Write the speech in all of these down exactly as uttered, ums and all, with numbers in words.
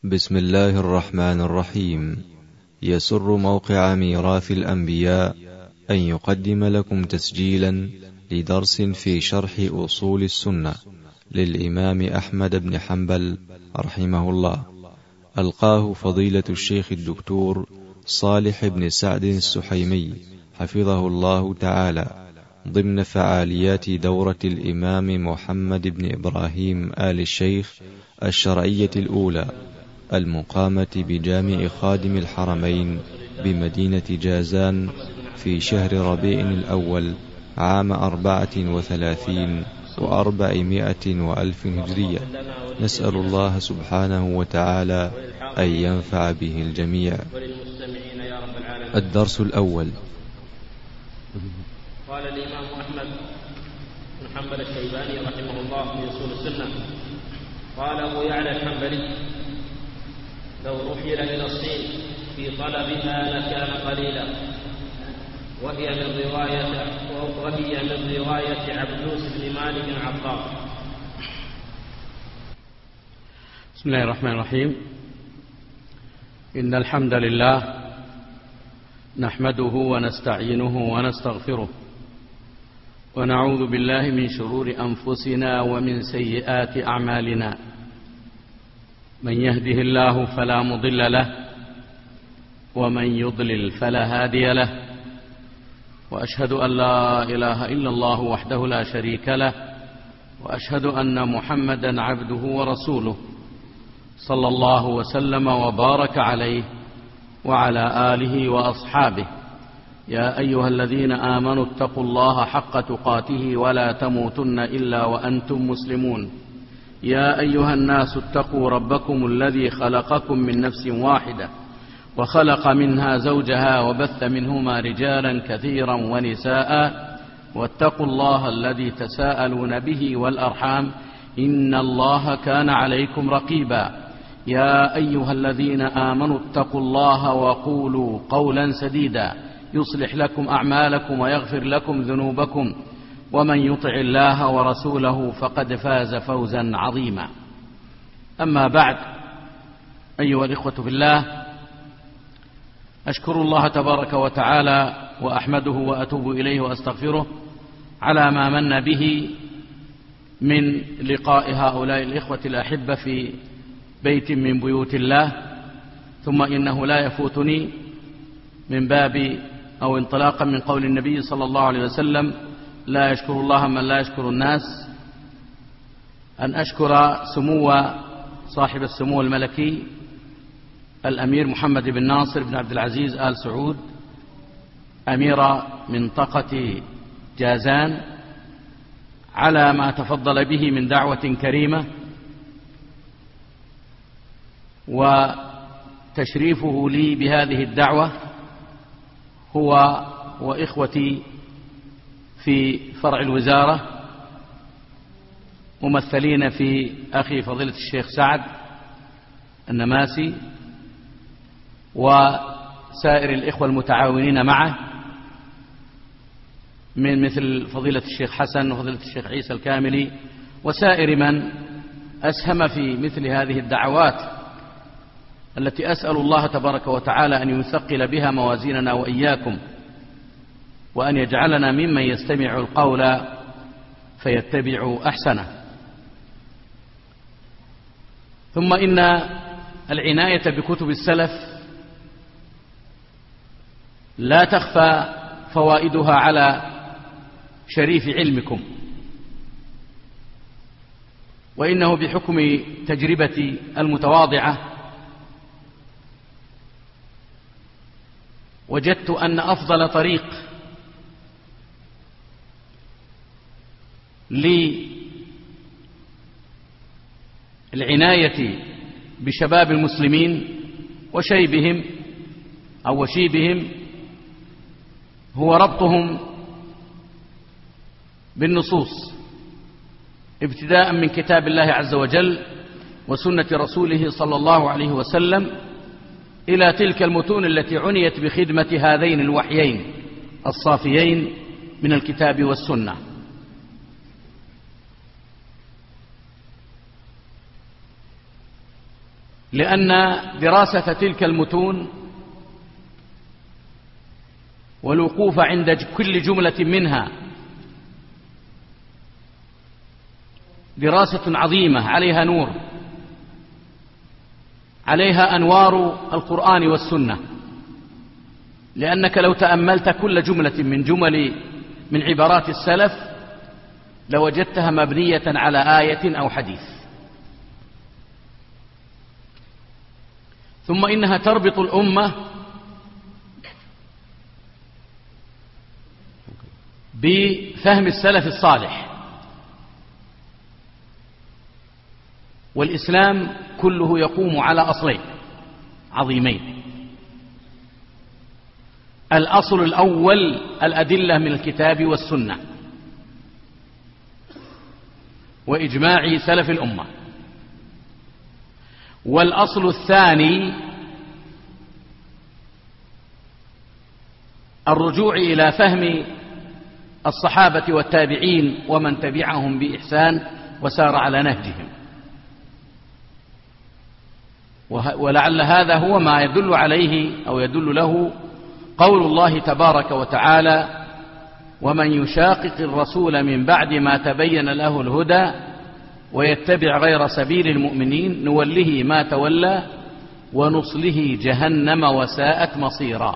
بسم الله الرحمن الرحيم. يسر موقع ميراث الأنبياء أن يقدم لكم تسجيلا لدرس في شرح أصول السنة للإمام أحمد بن حنبل رحمه الله، ألقاه فضيلة الشيخ الدكتور صالح بن سعد السحيمي حفظه الله تعالى، ضمن فعاليات دورة الإمام محمد بن إبراهيم آل الشيخ الشرعية الأولى المقامة بجامع خادم الحرمين بمدينة جازان في شهر ربيع الأول عام أربعة وثلاثين وأربعمائة وألف هجرية. نسأل الله سبحانه وتعالى أن ينفع به الجميع. الدرس الأول. قال الإمام أحمد بن حنبل الشيباني رحمه الله في أصول السنة، قال أبو يعلى الحنبلي: لو رحل إلى الصين في طلبها لكان قليلا. وهي من رواية وهي من رواية عبدوس بن مالك بن عطار. بسم الله الرحمن الرحيم. إن الحمد لله نحمده ونستعينه ونستغفره، ونعوذ بالله من شرور أنفسنا ومن سيئات أعمالنا. من يهده الله فلا مضل له، ومن يضلل فلا هادي له، وأشهد أن لا إله إلا الله وحده لا شريك له، وأشهد أن محمدا عبده ورسوله، صلى الله وسلم وبارك عليه وعلى آله وأصحابه. يا أيها الذين آمنوا اتقوا الله حق تقاته ولا تموتن إلا وأنتم مسلمون. يا أيها الناس اتقوا ربكم الذي خلقكم من نفس واحدة وخلق منها زوجها وبث منهما رجالا كثيرا ونساء، واتقوا الله الذي تساءلون به والأرحام، إن الله كان عليكم رقيبا. يا أيها الذين آمنوا اتقوا الله وقولوا قولا سديدا يصلح لكم أعمالكم ويغفر لكم ذنوبكم، ومن يطع الله ورسوله فقد فاز فوزا عظيما. أما بعد، أيها الإخوة في الله، أشكر الله تبارك وتعالى وأحمده وأتوب إليه وأستغفره على ما من به من لقاء هؤلاء الإخوة الأحبة في بيت من بيوت الله. ثم إنه لا يفوتني من باب أو انطلاقا من قول النبي صلى الله عليه وسلم: لا يشكر الله من لا يشكر الناس، أن أشكر سمو صاحب السمو الملكي الأمير محمد بن ناصر بن عبد العزيز آل سعود، أمير منطقة جازان، على ما تفضل به من دعوة كريمة، وتشريفه لي بهذه الدعوة هو وإخوتي في فرع الوزارة، ممثلين في أخي فضيلة الشيخ سعد النماسي وسائر الإخوة المتعاونين معه، من مثل فضيلة الشيخ حسن وفضيلة الشيخ عيسى الكاملي وسائر من أسهم في مثل هذه الدعوات التي أسأل الله تبارك وتعالى أن يثقل بها موازيننا وإياكم، وأن يجعلنا ممن يستمع القول فيتبع أحسنه. ثم إن العناية بكتب السلف لا تخفى فوائدها على شريف علمكم، وإنه بحكم تجربتي المتواضعة وجدت أن أفضل طريق للعناية بشباب المسلمين وشيبهم أو وشيبهم هو ربطهم بالنصوص، ابتداء من كتاب الله عز وجل وسنة رسوله صلى الله عليه وسلم إلى تلك المتون التي عنيت بخدمة هذين الوحيين الصافيين من الكتاب والسنة. لأن دراسة تلك المتون والوقوف عند كل جملة منها دراسة عظيمة عليها نور، عليها أنوار القرآن والسنة، لأنك لو تأملت كل جملة من جمل من عبارات السلف لوجدتها مبنية على آية أو حديث. ثم إنها تربط الأمة بفهم السلف الصالح. والإسلام كله يقوم على أصلين عظيمين: الأصل الأول الأدلة من الكتاب والسنة وإجماع سلف الأمة، والأصل الثاني الرجوع إلى فهم الصحابة والتابعين ومن تبعهم بإحسان وسار على نهجهم. ولعل هذا هو ما يدل عليه أو يدل له قول الله تبارك وتعالى: ومن يشاقق الرسول من بعد ما تبين له الهدى ويتبع غير سبيل المؤمنين نوله ما تولى ونصله جهنم وساءت مصيرا.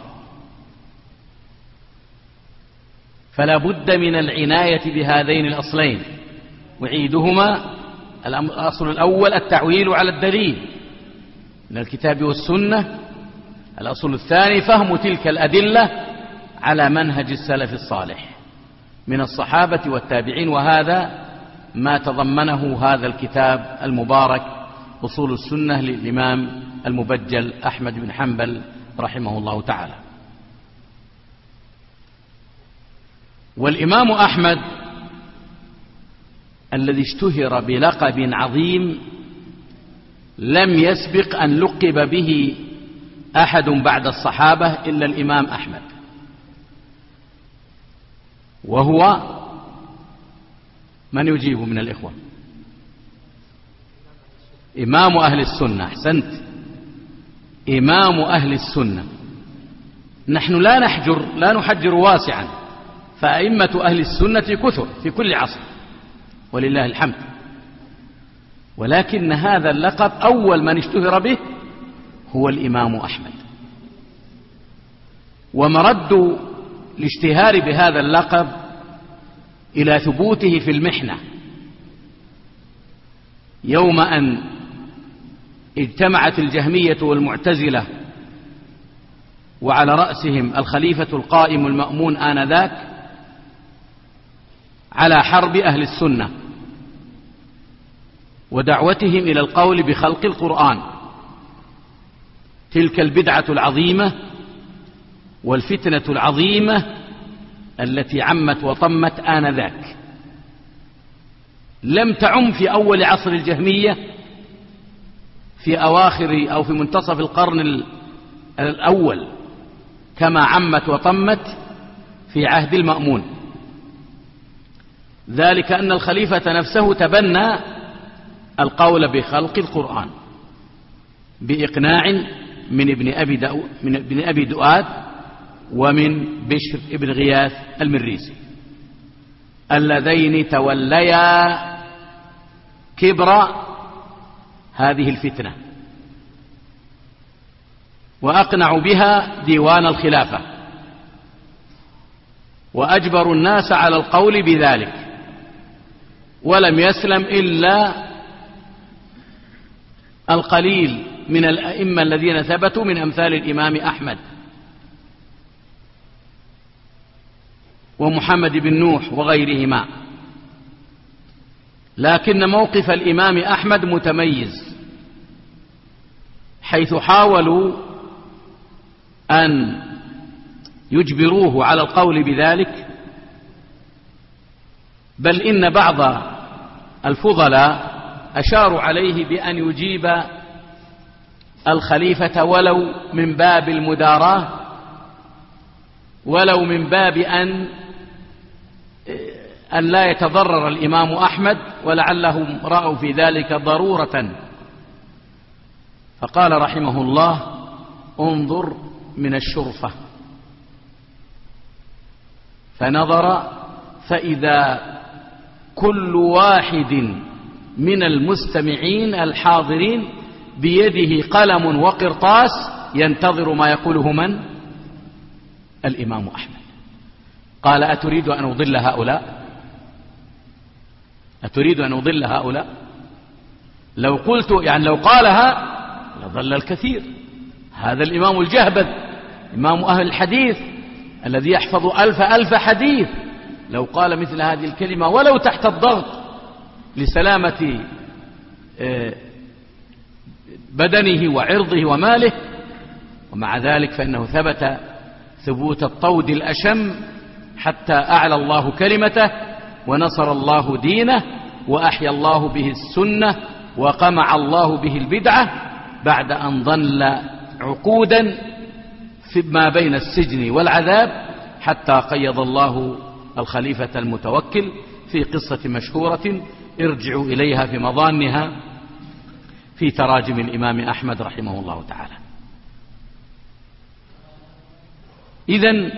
فلا بد من العناية بهذين الأصلين، وعيدهما: الأصل الأول التعويل على الدليل من الكتاب والسنة، الأصل الثاني فهم تلك الأدلة على منهج السلف الصالح من الصحابة والتابعين. وهذا ما تضمنه هذا الكتاب المبارك أصول السنة للإمام المبجل أحمد بن حنبل رحمه الله تعالى. والإمام أحمد الذي اشتهر بلقب عظيم لم يسبق أن لقب به أحد بعد الصحابة إلا الإمام أحمد، وهو من يجيب من الإخوة؟ إمام أهل السنة. أحسنت، إمام أهل السنة. نحن لا نحجر لا نحجر واسعا، فأئمة أهل السنة كثر في كل عصر ولله الحمد، ولكن هذا اللقب أول من اشتهر به هو الإمام أحمد. ومرد الاشتهار بهذا اللقب إلى ثبوته في المحنة يوم أن اجتمعت الجهمية والمعتزلة وعلى رأسهم الخليفة القائم المأمون آنذاك على حرب أهل السنة ودعوتهم إلى القول بخلق القرآن، تلك البدعة العظيمة والفتنة العظيمة التي عمت وطمت آنذاك. لم تعم في أول عصر الجهمية في أواخر أو في منتصف القرن الأول كما عمت وطمت في عهد المأمون، ذلك أن الخليفة نفسه تبنى القول بخلق القرآن بإقناع من ابن أبي, دو من ابن أبي دؤاد ومن بشر ابن غياث المريسي، اللذين توليا كبر هذه الفتنة وأقنعوا بها ديوان الخلافة وأجبروا الناس على القول بذلك. ولم يسلم إلا القليل من الأئمة الذين ثبتوا من أمثال الإمام أحمد ومحمد بن نوح وغيرهما. لكن موقف الإمام أحمد متميز، حيث حاولوا أن يجبروه على القول بذلك، بل إن بعض الفضلاء أشاروا عليه بأن يجيب الخليفة ولو من باب المداراة، ولو من باب أن أن لا يتضرر الإمام أحمد، ولعلهم رأوا في ذلك ضرورة فقال رحمه الله: انظر من الشرفة. فنظر فإذا كل واحد من المستمعين الحاضرين بيده قلم وقرطاس ينتظر ما يقوله من؟ الإمام أحمد. قال: أتريد أن أضل هؤلاء؟ أتريد أن أضل هؤلاء؟ لو قلت يعني لو قالها لضل الكثير. هذا الإمام الجهبذ، إمام أهل الحديث الذي يحفظ ألف ألف حديث، لو قال مثل هذه الكلمة ولو تحت الضغط لسلامة بدنه وعرضه وماله، ومع ذلك فإنه ثبت ثبوت الطود الأشم حتى أعلى الله كلمته ونصر الله دينه وأحيا الله به السنة وقمع الله به البدعة، بعد أن ضل عقودا فيما بين السجن والعذاب، حتى قيض الله الخليفة المتوكل في قصة مشهورة ارجعوا إليها في مظانها في تراجم الإمام أحمد رحمه الله تعالى. إذن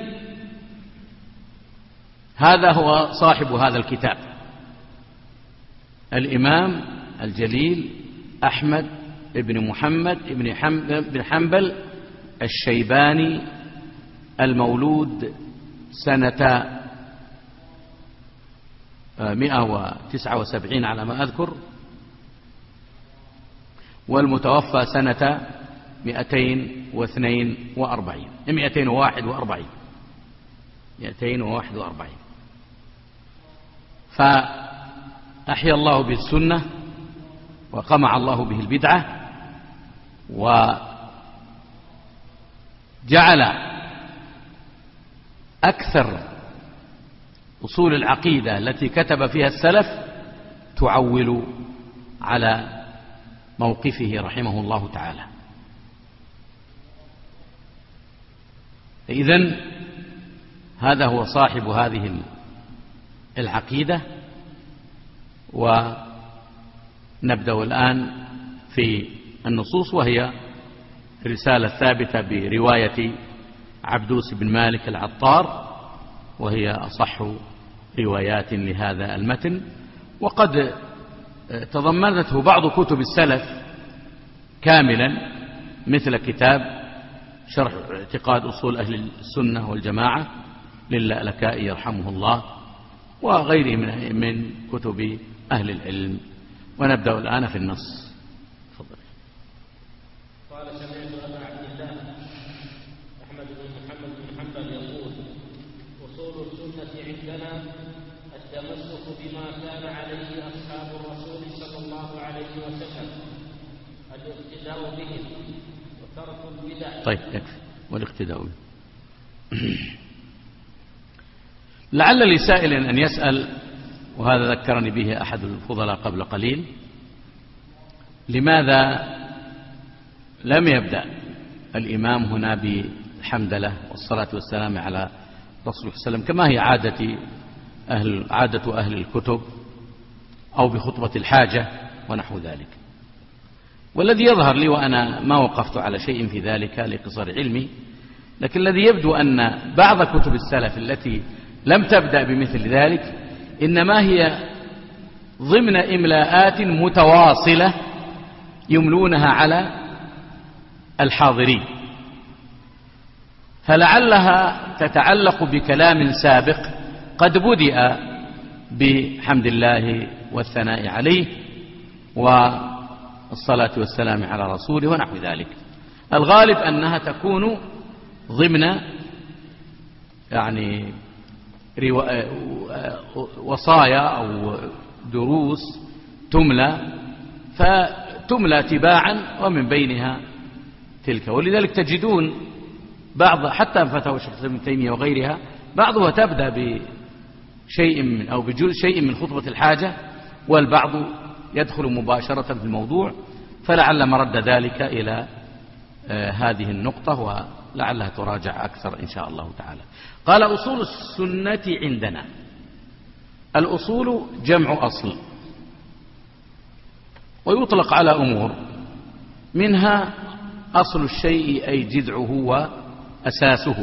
هذا هو صاحب هذا الكتاب، الإمام الجليل أحمد بن محمد بن حنبل الشيباني، المولود سنة مئة وتسعة وسبعين على ما أذكر، والمتوفى سنة مئتين واثنين وأربعين مئتين وواحد وأربعين مئتين وواحد وأربعين فأحيا الله به السنة وقمع الله به البدعة، وجعل أكثر أصول العقيدة التي كتب فيها السلف تعول على موقفه رحمه الله تعالى. إذن هذا هو صاحب هذه العقيدة. ونبدأ الآن في النصوص، وهي رسالة ثابتة برواية عبدوس بن مالك العطار، وهي أصح روايات لهذا المتن، وقد تضمنته بعض كتب السلف كاملا، مثل كتاب شرح اعتقاد أصول أهل السنة والجماعة للألكائي يرحمه الله، وغيره من من كتب أهل العلم. ونبدأ الآن في النص. تفضل. قال: سمعت أبا عبد الله أحمد بن محمد بن حنبل يقول: أصول السنة عندنا التمسك بما كان عليه أصحاب الرسول صلى الله عليه وسلم، الاقتداء بهم وترك البدع. طيب يكفي. والاقتداء لعل لسائل أن يسأل، وهذا ذكرني به أحد الفضلاء قبل قليل: لماذا لم يبدأ الإمام هنا بالحمدلله والصلاة والسلام على رسول الله صلى الله عليه وسلم كما هي عادة أهل, عادة أهل الكتب، أو بخطبة الحاجة ونحو ذلك؟ والذي يظهر لي، وأنا ما وقفت على شيء في ذلك لقصر علمي، لكن الذي يبدو أن بعض كتب السلف التي لم تبدأ بمثل ذلك إنما هي ضمن إملاءات متواصلة يملونها على الحاضرين، فلعلها تتعلق بكلام سابق قد بدأ بحمد الله والثناء عليه والصلاة والسلام على رسوله ونحو ذلك. الغالب أنها تكون ضمن يعني وصايا أو دروس تملى، فتملى تباعا ومن بينها تلك. ولذلك تجدون بعض حتى فتاوى الشيخ ابن تيمية وغيرها بعضها تبدأ بشيء من أو بشيء من خطبة الحاجة، والبعض يدخل مباشرة في الموضوع، فلعل مرد ذلك إلى هذه النقطة، ولعلها تراجع أكثر إن شاء الله تعالى. قال: أصول السنة عندنا. الأصول جمع أصل، ويطلق على أمور منها أصل الشيء أي جذعه وأساسه،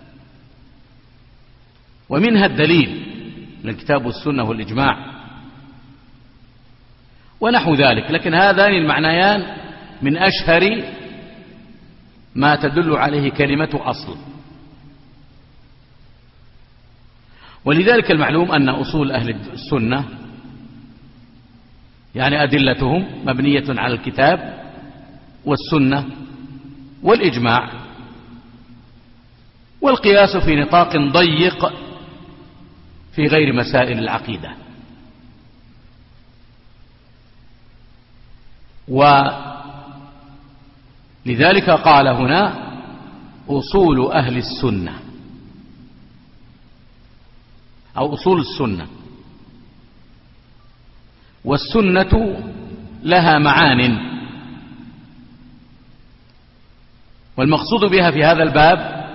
ومنها الدليل الكتاب والسنة والإجماع ونحو ذلك، لكن هذان المعنيان من أشهر ما تدل عليه كلمة أصل. ولذلك المعلوم أن أصول أهل السنة يعني أدلتهم مبنية على الكتاب والسنة والإجماع، والقياس في نطاق ضيق في غير مسائل العقيدة. ولذلك قال هنا أصول أهل السنة أو أصول السنة. والسنة لها معان، والمقصود بها في هذا الباب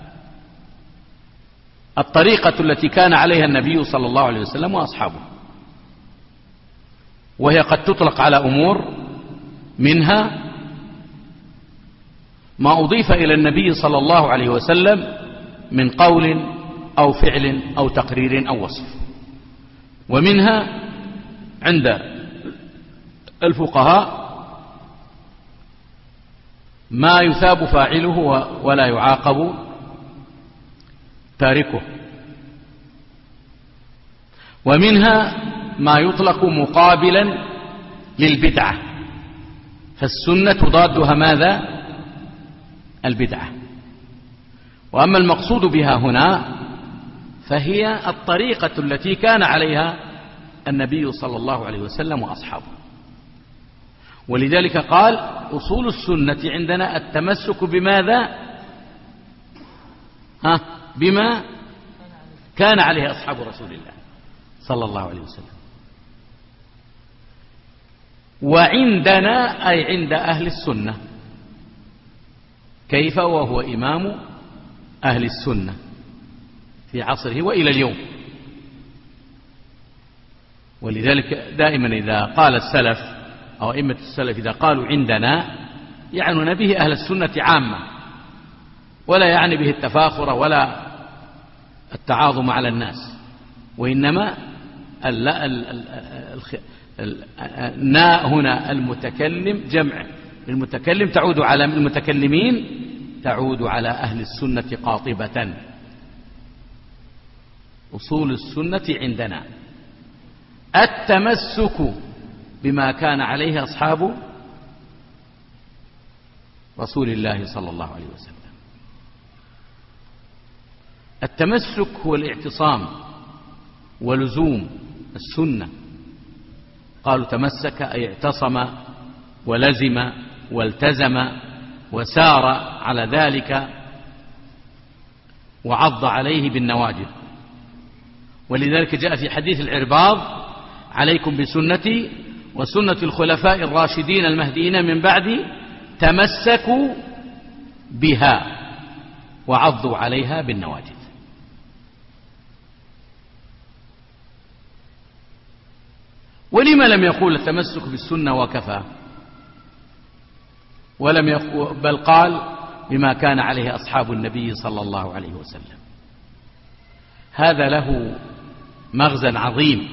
الطريقة التي كان عليها النبي صلى الله عليه وسلم وأصحابه، وهي قد تطلق على أمور، منها ما أضيف إلى النبي صلى الله عليه وسلم من قول أو فعل أو تقرير أو وصف، ومنها عند الفقهاء ما يثاب فاعله ولا يعاقب تاركه، ومنها ما يطلق مقابلا للبدعة، فالسنة تضادها ماذا؟ البدعة. وأما المقصود بها هنا فهي الطريقة التي كان عليها النبي صلى الله عليه وسلم وأصحابه. ولذلك قال أصول السنة عندنا التمسك بماذا؟ ها بما كان عليه أصحاب رسول الله صلى الله عليه وسلم. وعندنا أي عند أهل السنة، كيف وهو إمام أهل السنة في عصره وإلى اليوم. ولذلك دائما إذا قال السلف أو أئمة السلف إذا قالوا عندنا يعنون به أهل السنة عامة، ولا يعني به التفاخر ولا التعاظم على الناس، وإنما الناء هنا المتكلم جمع المتكلم تعود على المتكلمين، تعود على أهل السنة قاطبة. أصول السنة عندنا التمسك بما كان عليه أصحاب رسول الله صلى الله عليه وسلم. التمسك هو الاعتصام ولزوم السنة. قالوا تمسك أي اعتصم ولزم والتزم وسار على ذلك وعض عليه بالنواجذ. ولذلك جاء في حديث العرباض عليكم بسنتي وسنة الخلفاء الراشدين المهديين من بعدي تمسكوا بها وعضوا عليها بالنواجذ. ولما لم يقول التمسك بالسنة وكفى، ولم يقول بل قال بما كان عليه أصحاب النبي صلى الله عليه وسلم؟ هذا له مغزى عظيم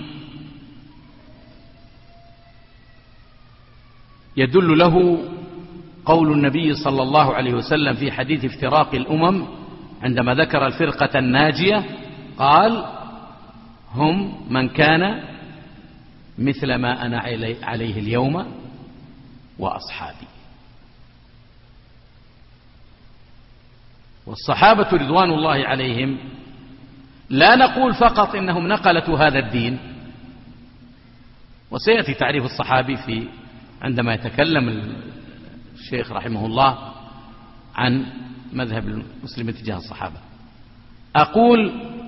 يدل له قول النبي صلى الله عليه وسلم في حديث افتراق الأمم عندما ذكر الفرقة الناجية، قال هم من كان مثل ما أنا عليه اليوم وأصحابي. والصحابة رضوان الله عليهم لا نقول فقط إنهم نقلة هذا الدين، وسيأتي تعريف الصحابي في عندما يتكلم الشيخ رحمه الله عن مذهب المسلمين تجاه الصحابة. أقول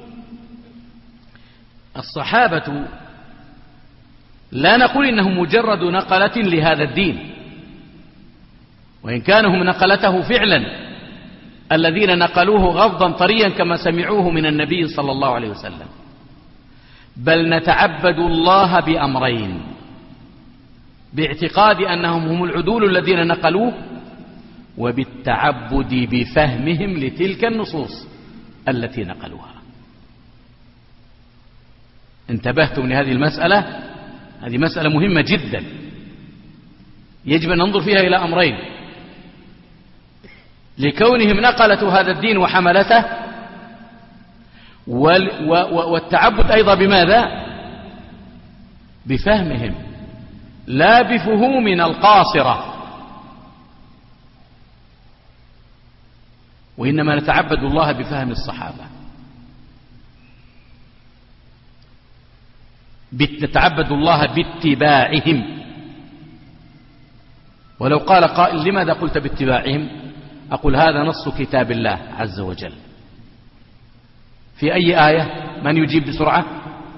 الصحابة لا نقول إنهم مجرد نقلة لهذا الدين، وإن كانوا هم نقلته فعلا الذين نقلوه غضا طريا كما سمعوه من النبي صلى الله عليه وسلم، بل نتعبد الله بأمرين: باعتقاد أنهم هم العدول الذين نقلوه، وبالتعبد بفهمهم لتلك النصوص التي نقلوها. انتبهتم لهذه المسألة؟ هذه مسألة مهمة جدا، يجب أن ننظر فيها إلى أمرين: لكونهم نقلة هذا الدين وحملته، والتعبد أيضا بماذا؟ بفهمهم لا بفهومنا القاصرة، وإنما نتعبد الله بفهم الصحابة، نتعبد الله باتباعهم. ولو قال قائل: لماذا قلت باتباعهم؟ أقول: هذا نص كتاب الله عز وجل. في أي آية؟ من يجيب بسرعة؟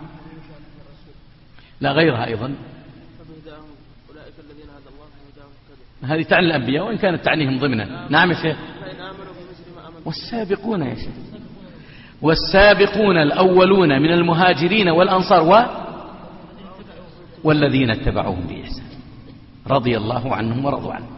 لا، غيرها أيضا. هذه تعني الأنبياء وإن كانت تعنيهم ضمنا. نعم يا شيخ. والسابقون يا شيخ، والسابقون الأولون من المهاجرين والأنصار و والذين اتبعوهم بإحسان رضي الله عنهم ورضوا عنه.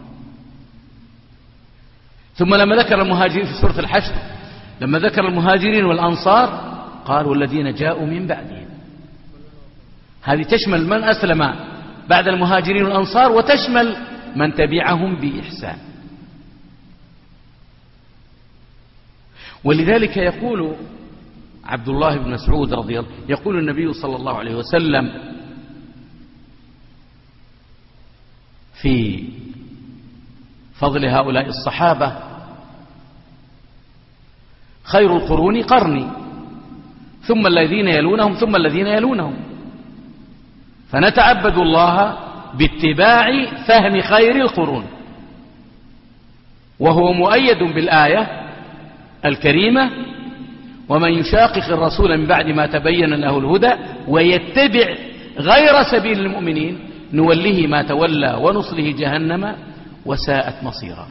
ثم لما ذكر المهاجرين في سورة الحشر، لما ذكر المهاجرين والأنصار قال: والذين جاءوا من بعدهم. هذه تشمل من أسلم بعد المهاجرين والأنصار، وتشمل من تبعهم بإحسان. ولذلك يقول عبد الله بن مسعود رضي الله عنه، يقول النبي صلى الله عليه وسلم في فضل هؤلاء الصحابة: خير القرون قرني، ثم الذين يلونهم، ثم الذين يلونهم. فنتعبد الله باتباع فهم خير القرون، وهو مؤيد بالآية الكريمة: ومن يشاقق الرسول من بعد ما تبين له الهدى ويتبع غير سبيل المؤمنين نوله ما تولى ونصله جهنم وساءت مصيرا.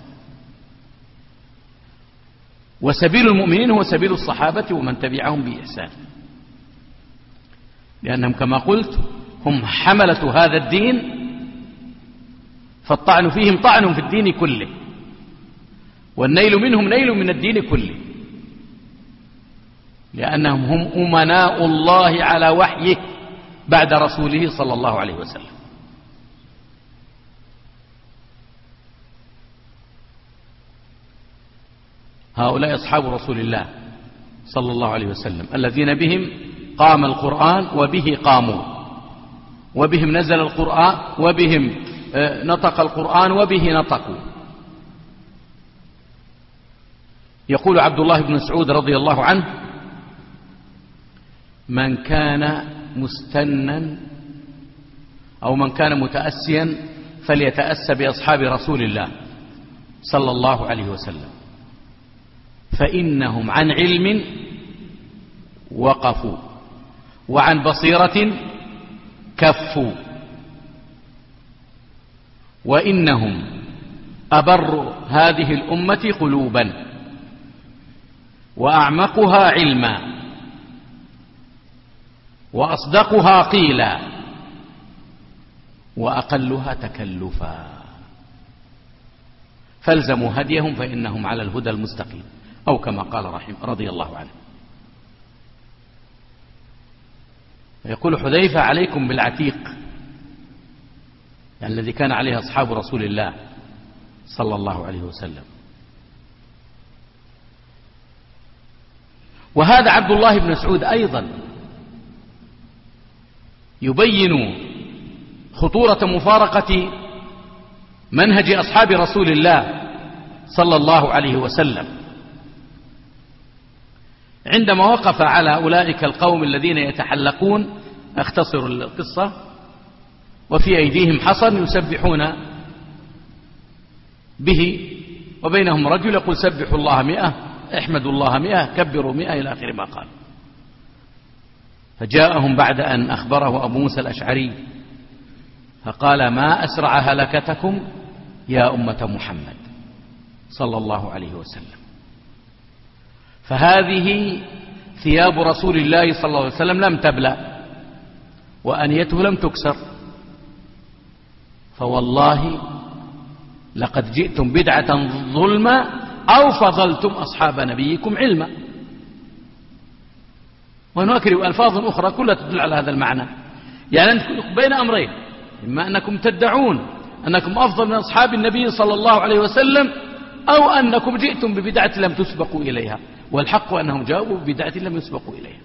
وسبيل المؤمنين هو سبيل الصحابة ومن تبعهم بإحسان، لأنهم كما قلت هم حملة هذا الدين، فالطعن فيهم طعن في الدين كله، والنيل منهم نيل من الدين كله، لأنهم هم أمناء الله على وحيه بعد رسوله صلى الله عليه وسلم. هؤلاء أصحاب رسول الله صلى الله عليه وسلم الذين بهم قام القرآن وبه قاموا، وبهم نزل القرآن، وبهم نطق القرآن وبه نطقوا. يقول عبد الله بن مسعود رضي الله عنه: من كان مستنا أو من كان متأسيا فليتأسى بأصحاب رسول الله صلى الله عليه وسلم، فإنهم عن علم وقفوا وعن بصيرة كفوا، وإنهم أبر هذه الأمة قلوبا وأعمقها علما وأصدقها قيلا وأقلها تكلفا، فالزموا هديهم فإنهم على الهدى المستقيم، أو كما قال رحمه رضي الله عنه. يقول حذيفة: عليكم بالعتيق، يعني الذي كان عليه أصحاب رسول الله صلى الله عليه وسلم. وهذا عبد الله بن مسعود أيضا يبين خطورة مفارقة منهج أصحاب رسول الله صلى الله عليه وسلم، عندما وقف على أولئك القوم الذين يتحلقون، أختصر القصة، وفي أيديهم حصن يسبحون به، وبينهم رجل يقول: سبحوا الله مئة، احمدوا الله مئة، كبروا مئة، إلى آخر ما قال. فجاءهم بعد أن أخبره أبو موسى الأشعري فقال: ما أسرع هلكتكم يا أمة محمد صلى الله عليه وسلم. فهذه ثياب رسول الله صلى الله عليه وسلم لم تبلى، وأنيته لم تكسر، فوالله لقد جئتم بدعة ظلما أو فضلتم أصحاب نبيكم علما. وهناك ألفاظ أخرى كلها تدل على هذا المعنى. يعني أنتم بين أمرين: إما أنكم تدعون أنكم أفضل من أصحاب النبي صلى الله عليه وسلم، أو أنكم جئتم ببدعة لم تسبقوا إليها، والحق أنهم جاءوا ببدعة لم يسبقوا إليها.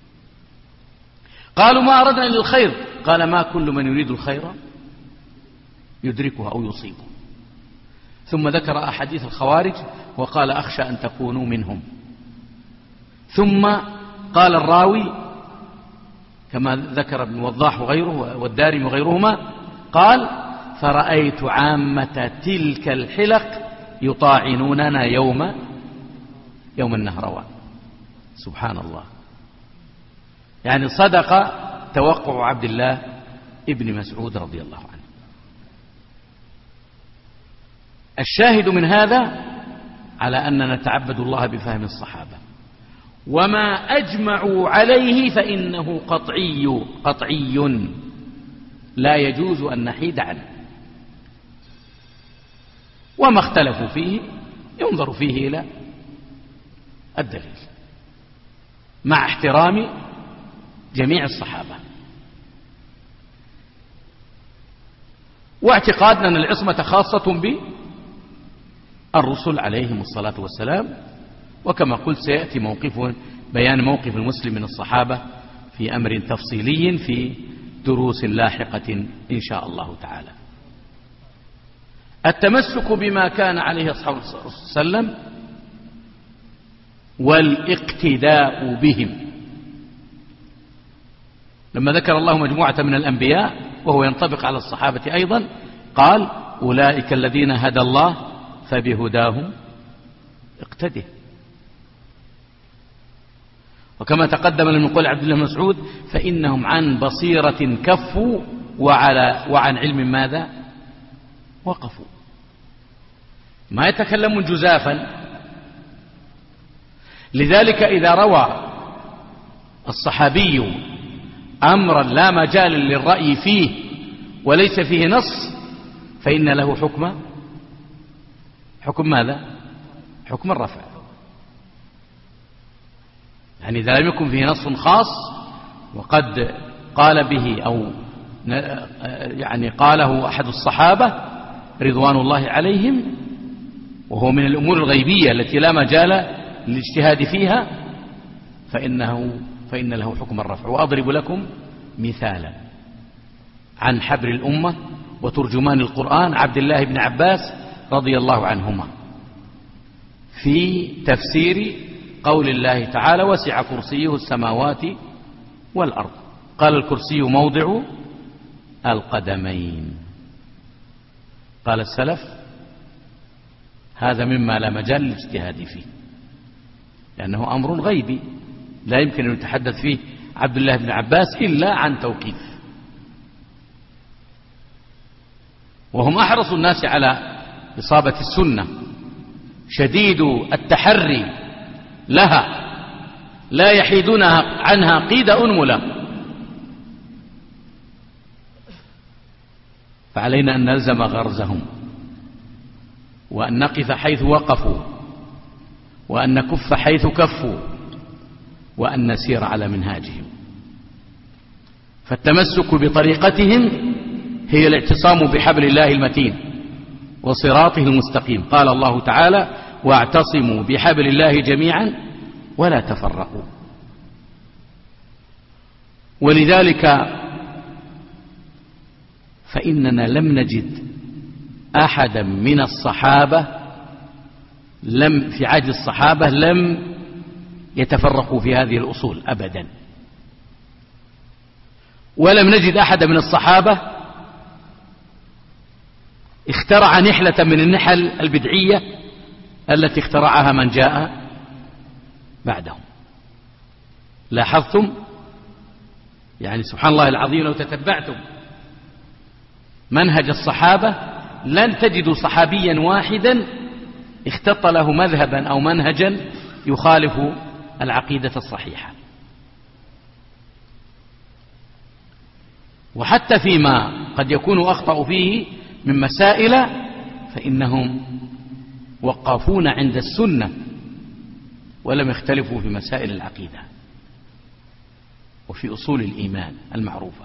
قالوا ما أردنا إلا الخير، قال ما كل من يريد الخير يدركها أو يصيبه. ثم ذكر أحاديث الخوارج وقال أخشى أن تكونوا منهم. ثم قال الراوي كما ذكر ابن وضاح وغيره والدارمي وغيرهما، قال فرأيت عامة تلك الحلق يطاعنوننا يوم يوم النهروان. سبحان الله. يعني صدق توقع عبد الله ابن مسعود رضي الله عنه. الشاهد من هذا على أننا نتعبد الله بفهم الصحابة، وما أجمعوا عليه فإنه قطعي قطعي لا يجوز أن نحيد عنه، وما اختلفوا فيه ينظر فيه إلى الدليل مع احترام جميع الصحابة، واعتقادنا أن العصمة خاصة بالرسل عليهم الصلاة والسلام. وكما قلت سيأتي موقف بيان موقف المسلم من الصحابة في أمر تفصيلي في دروس لاحقة إن شاء الله تعالى. التمسك بما كان عليه أصحاب الرسول صلى الله عليه وسلم والاقتداء بهم. لما ذكر الله مجموعة من الأنبياء وهو ينطبق على الصحابة أيضا، قال أولئك الذين هدى الله فبهداهم اقتده. وكما تقدم من قول عبد الله بن مسعود فإنهم عن بصيرة كفوا وعلى وعن علم ماذا وقفوا. ما يتكلمون جزافا. لذلك إذا روى الصحابي أمرا لا مجال للرأي فيه وليس فيه نص فإن له حكم حكم ماذا؟ حكم الرفع. يعني إذا لم يكن فيه نص خاص وقد قال به أو يعني قاله أحد الصحابة رضوان الله عليهم وهو من الأمور الغيبية التي لا مجال للاجتهاد فيها فإنه فإن له حكم الرفع. وأضرب لكم مثالا عن حبر الأمة وترجمان القرآن عبد الله بن عباس رضي الله عنهما في تفسير قول الله تعالى وسع كرسيه السماوات والأرض. قال الكرسي موضع القدمين. قال السلف هذا مما لا مجال للاجتهاد فيه لأنه أمر غيبي لا يمكن أن يتحدث فيه عبد الله بن عباس إلا عن توقيف. وهم أحرص الناس على إصابة السنة، شديد التحري لها، لا يحيدون عنها قيد أنملة. فعلينا أن نلزم غرزهم وأن نقف حيث وقفوا وأن نكف حيث كفوا وأن نسير على منهاجهم. فالتمسك بطريقتهم هي الاعتصام بحبل الله المتين وصراطه المستقيم. قال الله تعالى واعتصموا بحبل الله جميعا ولا تفرقوا. ولذلك فإننا لم نجد أحدا من الصحابة لم في عهد الصحابة لم يتفرقوا في هذه الأصول أبدا، ولم نجد أحدا من الصحابة اخترع نحلة من النحل البدعية التي اخترعها من جاء بعدهم. لاحظتم يعني سبحان الله العظيم لو تتبعتم منهج الصحابة لن تجدوا صحابيا واحدا اختط له مذهبا أو منهجا يخالف العقيدة الصحيحة. وحتى فيما قد يكون أخطأ فيه من مسائل فإنهم وقفون عند السنة ولم يختلفوا في مسائل العقيدة وفي أصول الإيمان المعروفة.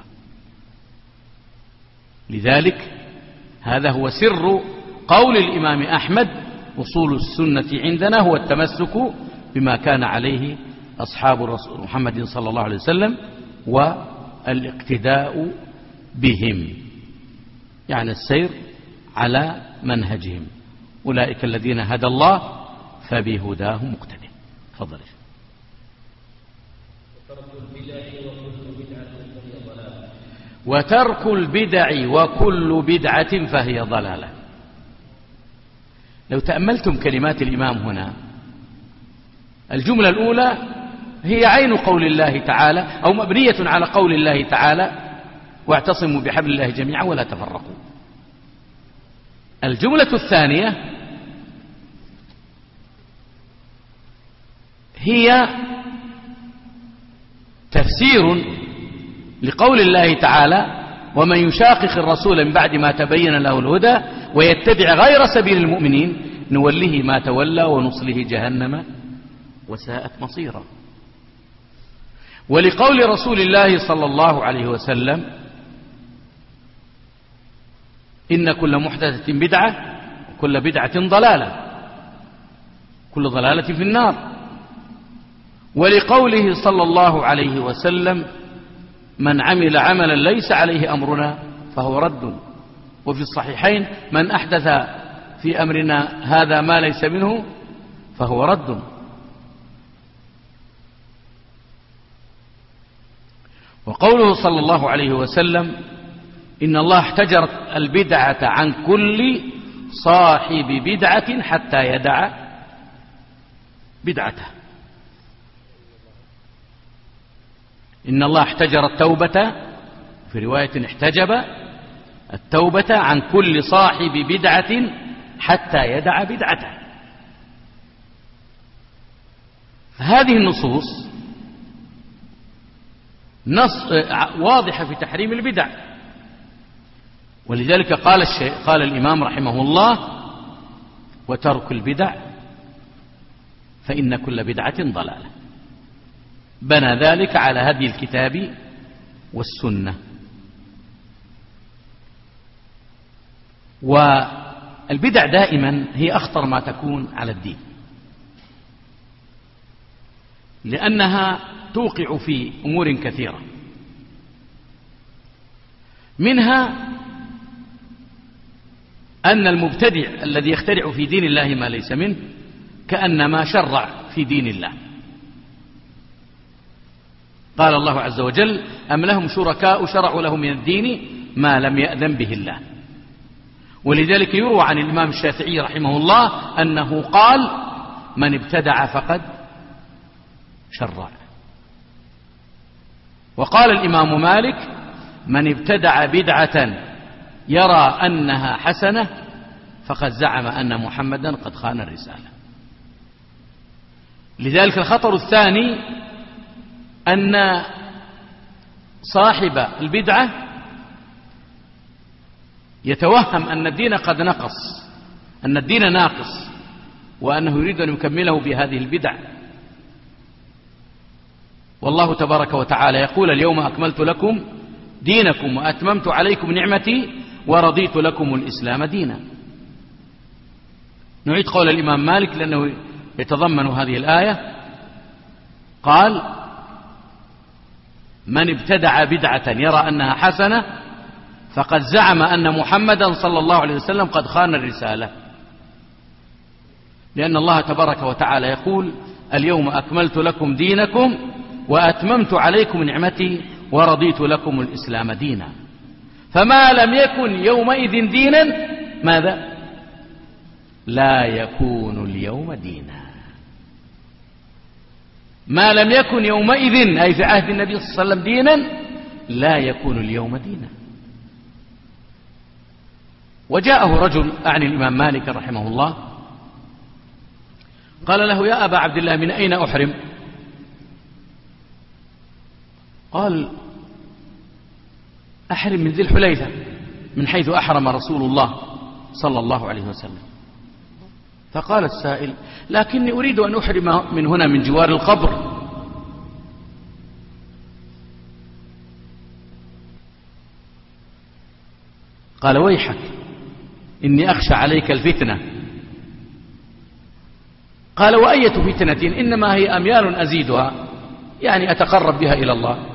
لذلك هذا هو سر قول الإمام أحمد: أصول السنة عندنا هو التمسك بما كان عليه أصحاب الرسول محمد صلى الله عليه وسلم والاقتداء بهم، يعني السير على منهجهم. أولئك الذين هدى الله فبهداه مقتدي. تفضل. وترك البدع وكل بدعة فهي ضلالة. لو تأملتم كلمات الإمام هنا، الجملة الأولى هي عين قول الله تعالى أو مبنية على قول الله تعالى: واعتصموا بحبل الله جميعا ولا تفرقوا. الجملة الثانية هي تفسير لقول الله تعالى: ومن يشاقق الرسول من بعد ما تبين له الهدى ويتبع غير سبيل المؤمنين نوله ما تولى ونصله جهنم وساءت مصيرا. ولقول رسول الله صلى الله عليه وسلم: إن كل محدثة بدعة وكل بدعة ضلالة كل ضلالة في النار. ولقوله صلى الله عليه وسلم: من عمل عملا ليس عليه أمرنا فهو رد. وفي الصحيحين: من أحدث في أمرنا هذا ما ليس منه فهو رد. وقوله صلى الله عليه وسلم: إن الله احتجر البدعة عن كل صاحب بدعة حتى يدع بدعته. إن الله احتجر التوبة، في رواية احتجب التوبة عن كل صاحب بدعة حتى يدع بدعته. هذه النصوص نص واضحة في تحريم البدع، ولذلك قال الشيء قال الإمام رحمه الله: وترك البدع فإن كل بدعة ضلالة. بنى ذلك على هدي الكتاب والسنة. والبدع دائما هي أخطر ما تكون على الدين، لأنها توقع في أمور كثيرة، منها أن المبتدع الذي يخترع في دين الله ما ليس منه كأنما شرع في دين الله. قال الله عز وجل: أم لهم شركاء شرعوا لهم من الدين ما لم يأذن به الله. ولذلك يروى عن الإمام الشافعي رحمه الله أنه قال: من ابتدع فقد شرع. وقال الإمام مالك: من ابتدع بدعة يرى أنها حسنة فقد زعم أن محمدا قد خان الرسالة. لذلك الخطر الثاني أن صاحب البدعة يتوهم أن الدين قد نقص، أن الدين ناقص، وأنه يريد أن يكمله بهذه البدع. والله تبارك وتعالى يقول: اليوم أكملت لكم دينكم وأتممت عليكم نعمتي ورضيت لكم الإسلام دينا. نعيد قول الإمام مالك لأنه يتضمن هذه الآية. قال: من ابتدع بدعة يرى أنها حسنة فقد زعم أن محمدا صلى الله عليه وسلم قد خان الرسالة، لأن الله تبارك وتعالى يقول: اليوم أكملت لكم دينكم وأتممت عليكم نعمتي ورضيت لكم الإسلام دينا. فما لم يكن يومئذ دينا ماذا؟ لا يكون اليوم دينا. ما لم يكن يومئذ أي في عهد النبي صلى الله عليه وسلم دينا لا يكون اليوم دينا. وجاءه رجل أعني الإمام مالك رحمه الله قال له: يا أبا عبد الله من أين أحرم؟ قال: أحرم من ذي الحليفة. من حيث أحرم رسول الله صلى الله عليه وسلم. فقال السائل: لكني أريد أن أحرم من هنا من جوار القبر. قال: ويحك، إني أخشى عليك الفتنة. قال: وأية فتنة؟ إنما هي أميال أزيدها، يعني أتقرب بها إلى الله.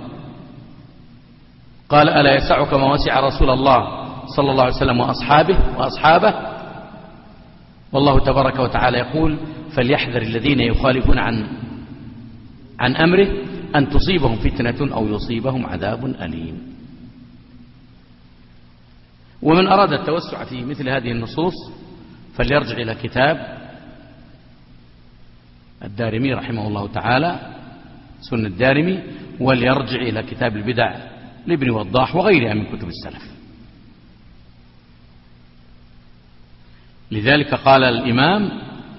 قال: ألا يسعك ما وسع رسول الله صلى الله عليه وسلم وأصحابه وأصحابه؟ والله تبارك وتعالى يقول: فليحذر الذين يخالفون عن عن أمره أن تصيبهم فتنة أو يصيبهم عذاب أليم. ومن أراد التوسع في مثل هذه النصوص فليرجع إلى كتاب الدارمي رحمه الله تعالى، سنة الدارمي، وليرجع إلى كتاب البدع لابن وضاح وغيرها من كتب السلف. لذلك قال الإمام: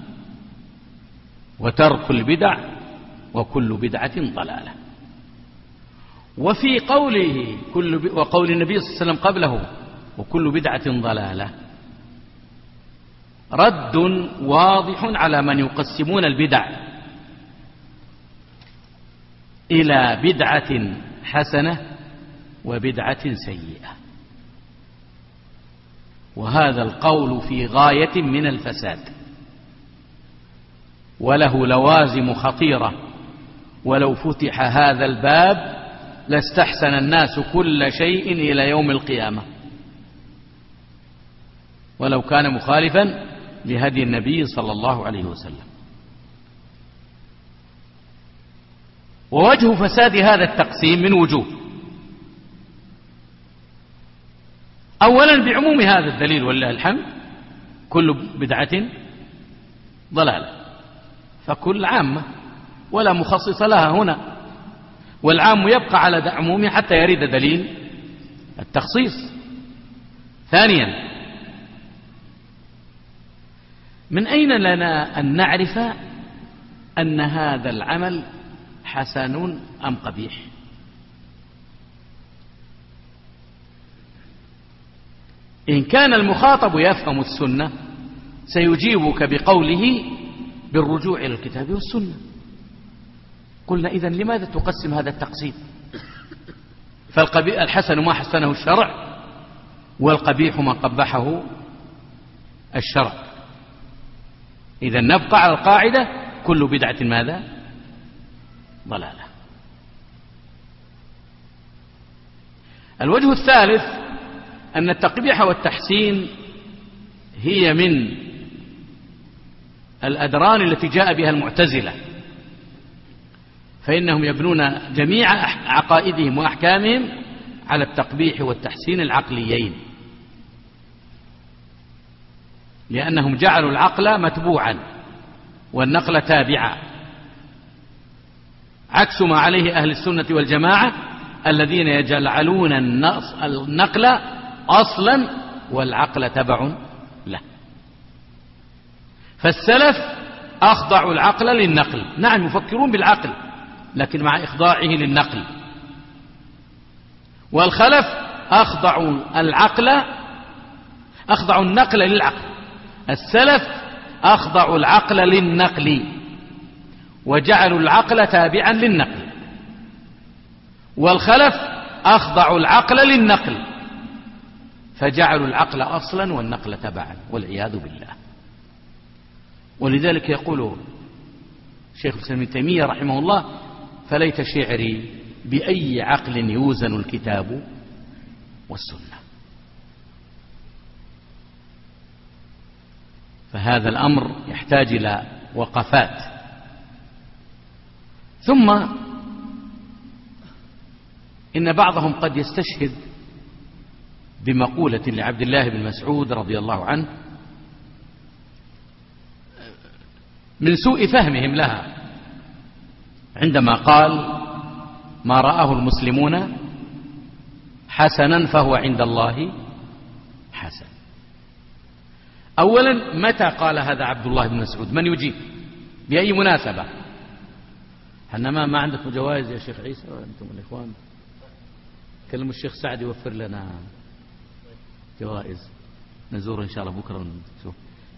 وترك البدع وكل بدعة ضلالة. وفي قوله كل ب... وقول النبي صلى الله عليه وسلم قبله: وكل بدعة ضلالة، رد واضح على من يقسمون البدع إلى بدعة حسنة وبدعة سيئة، وهذا القول في غاية من الفساد، وله لوازم خطيرة، ولو فتح هذا الباب لاستحسن الناس كل شيء إلى يوم القيامة، ولو كان مخالفا لهدي النبي صلى الله عليه وسلم. ووجه فساد هذا التقسيم من وجوه: أولا بعموم هذا الدليل ولله الحمد، كل بدعة ضلالة، فكل عامة ولا مخصص لها هنا، والعام يبقى على عمومه حتى يريد دليل التخصيص. ثانيا، من أين لنا أن نعرف أن هذا العمل حسن أم قبيح؟ إن كان المخاطب يفهم السنة سيجيبك بقوله بالرجوع إلى الكتاب والسنة. قلنا: إذن لماذا تقسم هذا التقسيم؟ فالحسن ما حسنه الشرع، والقبيح ما قبحه الشرع. إذن نبقى على القاعدة: كل بدعة ماذا؟ ضلالة. الوجه الثالث أن التقبيح والتحسين هي من الأدران التي جاء بها المعتزلة، فإنهم يبنون جميع عقائدهم وأحكامهم على التقبيح والتحسين العقليين، لأنهم جعلوا العقل متبوعا والنقل تابعا، عكس ما عليه أهل السنة والجماعة الذين يجعلون النقل أصلا والعقل تبع له. فالسلف أخضعوا العقل للنقل، نعم يفكرون بالعقل لكن مع إخضاعه للنقل، والخلف أخضعوا العقل أخضعوا النقل للعقل. السلف أخضعوا العقل للنقل وجعلوا العقل تابعا للنقل، والخلف أخضعوا العقل للنقل فجعلوا العقل أصلا والنقل تبعا، والعياذ بالله. ولذلك يقول شيخ الإسلام ابن تيمية رحمه الله: فليت شعري بأي عقل يوزن الكتاب والسنة. فهذا الأمر يحتاج إلى وقفات. ثم إن بعضهم قد يستشهد بمقولة لعبد الله بن مسعود رضي الله عنه من سوء فهمهم لها، عندما قال: ما رآه المسلمون حسنا فهو عند الله حسن. أولا، متى قال هذا عبد الله بن مسعود؟ من يجيب؟ بأي مناسبة؟ احنا ما ما عندكم جوائز يا شيخ عيسى وأنتم الإخوان؟ كلموا الشيخ سعد يوفر لنا جوائز نزور إن شاء الله بكرة ونشوف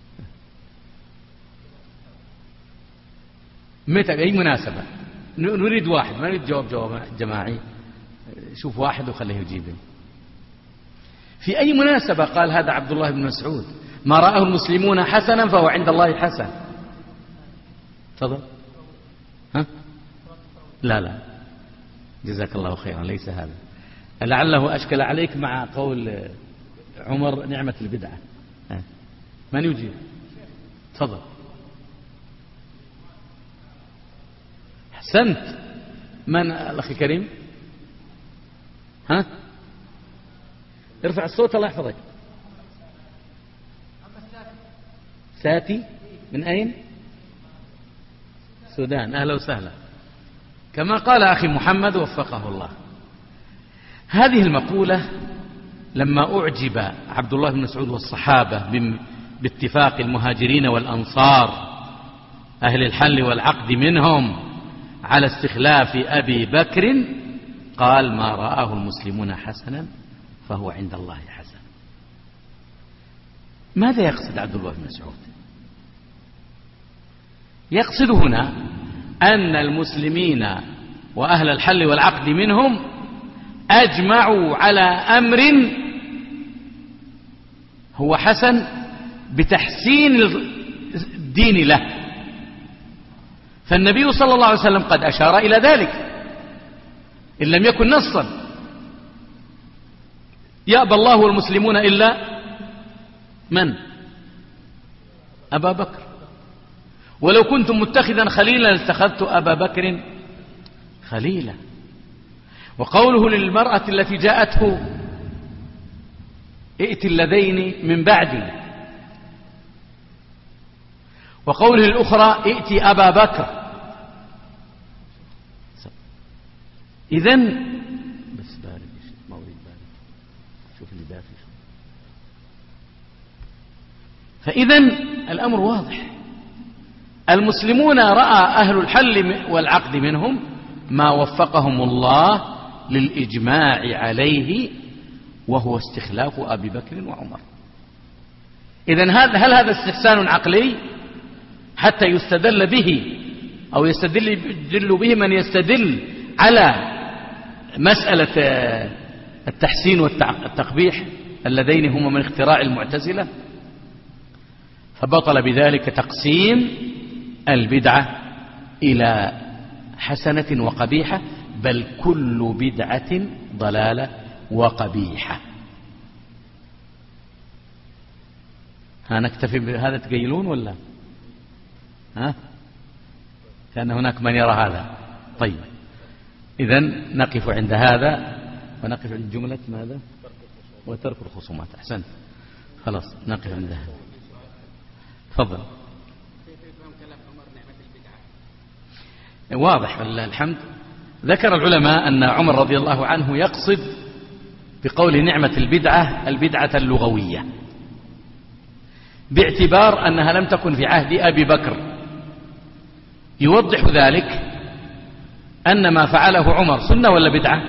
متى أي مناسبة. نريد واحد، ما نريد جواب جواب جماعي. شوف واحد وخليه يجيبه. في أي مناسبة قال هذا عبد الله بن مسعود ما رآه المسلمون حسنا فهو عند الله حسن؟ تفضل. ها؟ لا لا جزاك الله خيرا، ليس هذا. لعله أشكل عليك مع قول عمر نعمة البدعة. من يجيب؟ تفضل. أحسنت. من الأخ الكريم؟ ها؟ ارفع الصوت الله يحفظك. ساتي من أين؟ السودان. أهلا وسهلا. كما قال أخي محمد وفقه الله، هذه المقولة لما أعجب عبد الله بن مسعود والصحابة باتفاق المهاجرين والأنصار أهل الحل والعقد منهم على استخلاف أبي بكر قال ما رآه المسلمون حسنا فهو عند الله حسن. ماذا يقصد عبد الله بن مسعود؟ يقصد هنا أن المسلمين وأهل الحل والعقد منهم أجمعوا على أمر هو حسن بتحسين الدين له، فالنبي صلى الله عليه وسلم قد أشار إلى ذلك إن لم يكن نصا. يأبى الله والمسلمون إلا من؟ أبا بكر. ولو كنت متخذا خليلا لاتخذت أبا بكر خليلا. وقوله للمرأة التي جاءته ائت اللذين من بعدي، وقوله الأخرى ائتي أبا بكر. إذن بس بارد ما أريد بارد، شوف اللي دافي. فإذن الأمر واضح، المسلمون رأى أهل الحل والعقد منهم ما وفقهم الله للإجماع عليه وهو استخلاف أبي بكر وعمر. إذن هل هذا استحسان عقلي حتى يستدل به أو يستدل به من يستدل على مسألة التحسين والتقبيح اللذين هما من اختراع المعتزلة؟ فبطل بذلك تقسيم البدعة إلى حسنة وقبيحة، بل كل بدعة ضلالة وقبيحة. ها نكتفي بهذا تقيلون ولا ها؟ كان هناك من يرى هذا. طيب إذن نقف عند هذا ونقف عند جملة ماذا؟ وترك الخصومات. أحسنت، خلاص نقف عند هذا. تفضل. واضح ولله الحمد. ذكر العلماء أن عمر رضي الله عنه يقصد بقول نعمة البدعة البدعة اللغوية، باعتبار أنها لم تكن في عهد أبي بكر. يوضح ذلك أن ما فعله عمر سنة ولا بدعة؟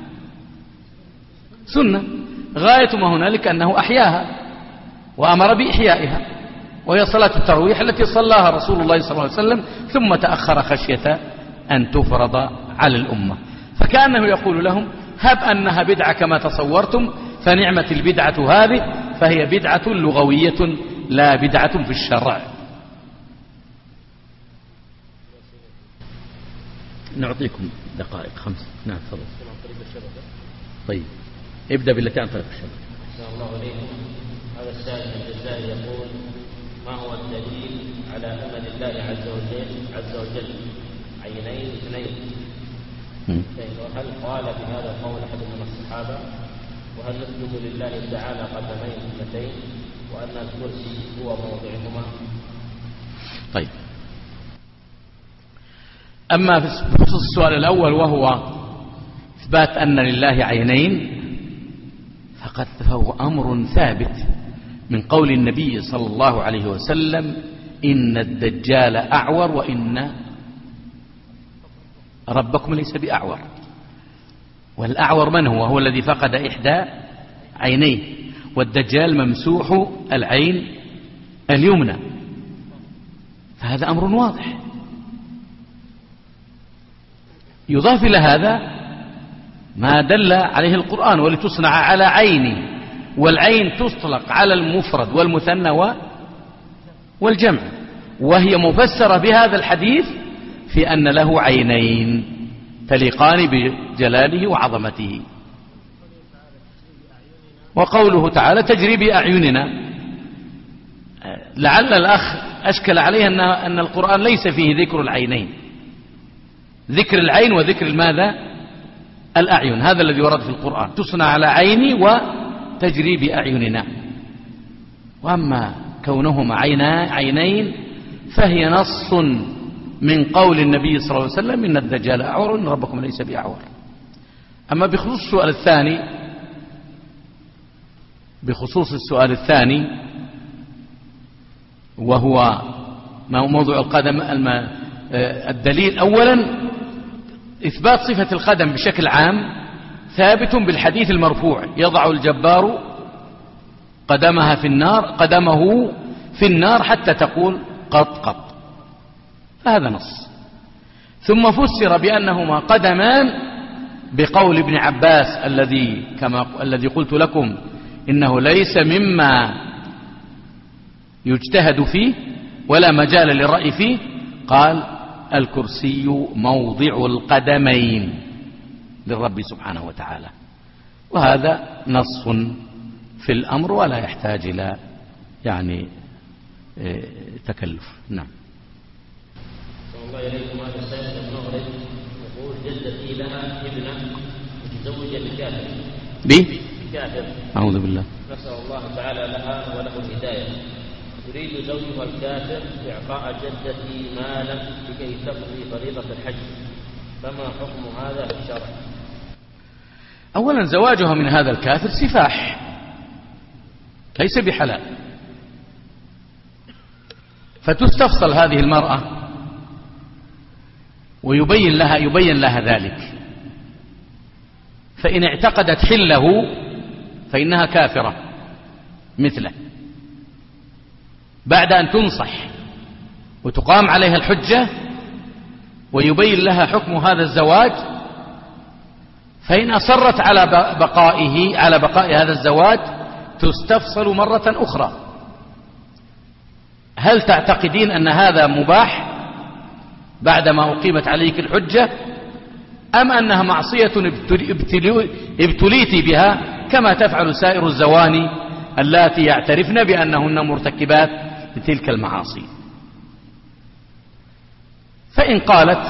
سنة. غاية ما هنالك أنه أحياها وأمر بإحيائها، وهي صلاة التراويح التي صلاها رسول الله صلى الله عليه وسلم ثم تأخر خشية أن تفرض على الأمة. فكأنه يقول لهم هب أنها بدعة كما تصورتم فنعمة البدعة هذه، فهي بدعة لغوية لا بدعة في الشرع. نعطيكم دقائق خمس. نعم تفضل. طيب ابدأ بالتي عن طريق الشبكة. الله عليكم. هذا السائل الجزائري يقول ما هو الدليل على أن لله عز وجل عز وجل عينين اثنين؟ وهل قال بهذا القول أحد من الصحابة؟ وهل نثبت لله تعالى قدمين اثنتين وأن الكرسي هو موضعهما؟ طيب، أما في خصوص السؤال الأول وهو إثبات أن لله عينين، فقد فهو أمر ثابت من قول النبي صلى الله عليه وسلم إن الدجال أعور وإن ربكم ليس بأعور. والأعور من هو؟ هو الذي فقد إحدى عينيه. والدجال ممسوح العين اليمنى، فهذا أمر واضح. يضاف إلى هذا ما دل عليه القرآن ولتصنع على عيني، والعين تطلق على المفرد والمثنى والجمع، وهي مفسرة بهذا الحديث في أن له عينين تليقان بجلاله وعظمته. وقوله تعالى تجري بأعيننا، لعل الأخ أشكل عليه أن أن القرآن ليس فيه ذكر العينين، ذكر العين وذكر ماذا؟ الأعين، هذا الذي ورد في القرآن، تصنع على عيني وتجري بأعيننا. وأما كونهما عينا عينين فهي نص من قول النبي صلى الله عليه وسلم إن الدجال أعور إن ربكم ليس بأعور. أما بخصوص السؤال الثاني بخصوص السؤال الثاني وهو موضوع القدم، الدليل أولا إثبات صفة القدم بشكل عام ثابت بالحديث المرفوع يضع الجبار قدمها في النار قدمه في النار حتى تقول قط قط، فهذا نص. ثم فسر بأنهما قدمان بقول ابن عباس الذي كما الذي قلت لكم إنه ليس مما يجتهد فيه ولا مجال للرأي فيه، قال الكرسي موضع القدمين للرب سبحانه وتعالى، وهذا نص في الأمر ولا يحتاج إلى يعني تكلف. نعم. الله إليكم. هذا السائل من المغرب يقول جدتي لها ابنة متزوجة بكافر بكافر أعوذ بالله، نسأل الله تعالى لها وله الهداية، يريد زوجها الكافر إعطاء جدتي مالا لكي تقضي فريضة الحج، فما حكم هذا في الشرع؟ أولا زواجها من هذا الكافر سفاح ليس بحلال، فتستفصل هذه المرأة ويبين لها يبين لها ذلك، فإن اعتقدت حله فإنها كافرة مثله، بعد أن تنصح وتقام عليها الحجة ويبين لها حكم هذا الزواج. فإن أصرت على بقائه على بقاء هذا الزواج تستفصل مرة أخرى، هل تعتقدين أن هذا مباح بعدما أقيمت عليك الحجة، أم أنها معصية ابتليت بها كما تفعل سائر الزواني اللاتي يعترفن بأنهن مرتكبات لتلك المعاصي؟ فإن قالت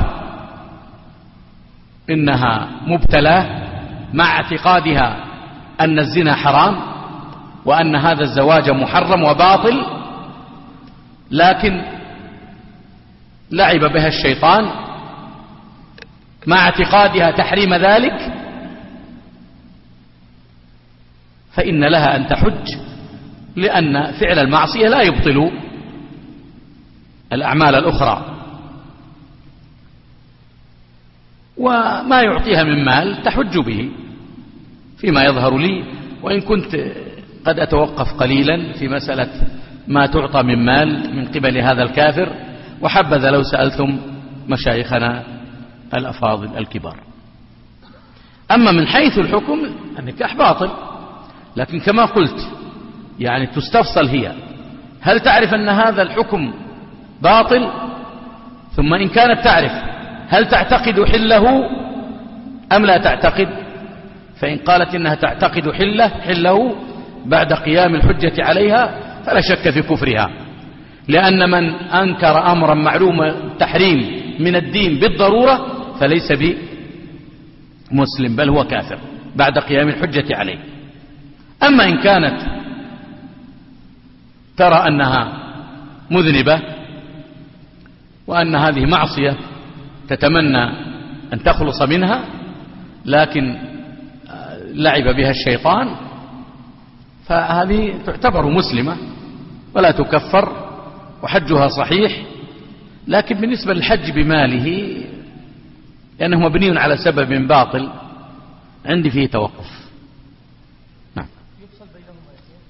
إنها مبتلاه مع اعتقادها أن الزنا حرام وأن هذا الزواج محرم وباطل، لكن لعب بها الشيطان مع اعتقادها تحريم ذلك، فإن لها أن تحج، لأن فعل المعصية لا يبطل الأعمال الأخرى. وما يعطيها من مال تحج به فيما يظهر لي، وإن كنت قد أتوقف قليلا في مسألة ما تعطى من مال من قبل هذا الكافر، وحبذا لو سألتم مشايخنا الأفاضل الكبار. أما من حيث الحكم النكاح باطل، لكن كما قلت يعني تستفصل هي هل تعرف أن هذا الحكم باطل، ثم إن كانت تعرف هل تعتقد حله أم لا تعتقد. فإن قالت إنها تعتقد حله حله بعد قيام الحجة عليها فلا شك في كفرها، لأن من أنكر أمرا معلوم التحريم من الدين بالضرورة فليس بمسلم بل هو كافر بعد قيام الحجة عليه. أما إن كانت ترى أنها مذنبة وأن هذه معصية تتمنى أن تخلص منها، لكن لعب بها الشيطان، فهذه تعتبر مسلمة ولا تكفر وحجها صحيح. لكن بالنسبة للحج بماله لأنه مبني على سبب باطل عندي فيه توقف. نعم.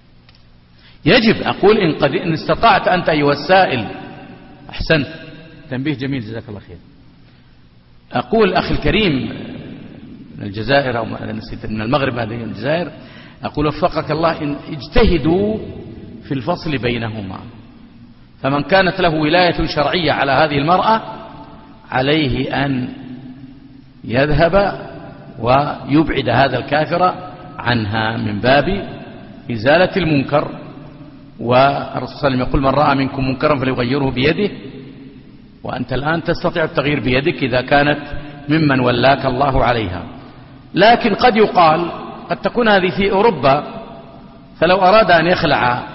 يجب أقول إن, قد إن استطعت أنت أيها السائل، أحسنت، تنبيه جميل جزاك الله خير. أقول أخي الكريم من الجزائر أو من المغرب هذه الجزائر، أقول وفقك الله، إن اجتهدوا في الفصل بينهما، فمن كانت له ولاية شرعية على هذه المرأة عليه أن يذهب ويبعد هذا الكافر عنها من باب إزالة المنكر. والرسول صلى الله عليه وسلم يقول من رأى منكم منكرا فليغيره بيده، وأنت الآن تستطيع التغيير بيدك إذا كانت ممن ولاك الله عليها. لكن قد يقال قد تكون هذه في أوروبا، فلو أراد أن يخلع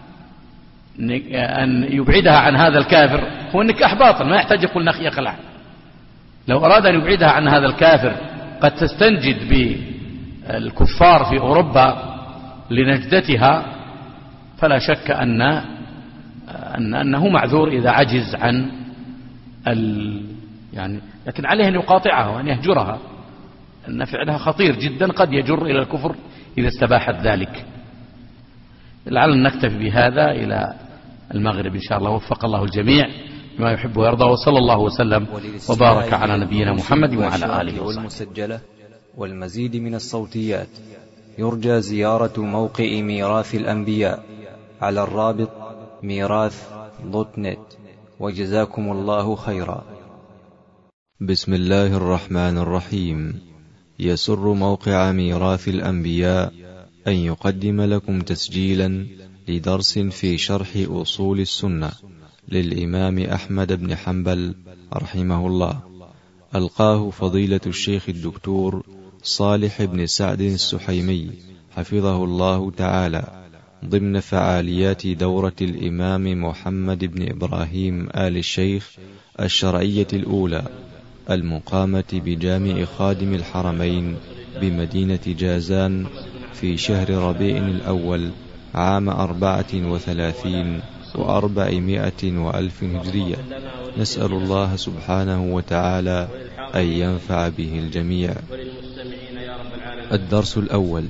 أن يبعدها عن هذا الكافر هو النكاح باطل، ما يحتاج يقول نخ يخلع. لو أراد أن يبعدها عن هذا الكافر قد تستنجد بالكفار في أوروبا لنجدتها، فلا شك أن أن أنه معذور إذا عجز عن ال يعني، لكن عليه أن يقاطعها وأن يهجرها، أن فعلها خطير جدا قد يجر إلى الكفر إذا استباحت ذلك. لعلنا نكتفي بهذا إلى المغرب إن شاء الله. وفق الله الجميع بما يحب ويرضى، وصلى الله وسلم وبارك على نبينا محمد وعلى آله وصحبه. والمزيد من الصوتيات يرجى زيارة موقع ميراث الأنبياء على الرابط ميراث دوت نت. وجزاكم الله خيرا. بسم الله الرحمن الرحيم. يسر موقع ميراث الأنبياء أن يقدم لكم تسجيلا لدرس في شرح أصول السنة للإمام أحمد بن حنبل رحمه الله، ألقاه فضيلة الشيخ الدكتور صالح بن سعد السحيمي حفظه الله تعالى ضمن فعاليات دورة الإمام محمد بن إبراهيم آل الشيخ الشرعية الأولى المقامة بجامع خادم الحرمين بمدينة جازان في شهر ربيع الأول عام أربعة وثلاثين وأربعمائة وألف هجرية. نسأل الله سبحانه وتعالى أن ينفع به الجميع. الدرس الأول.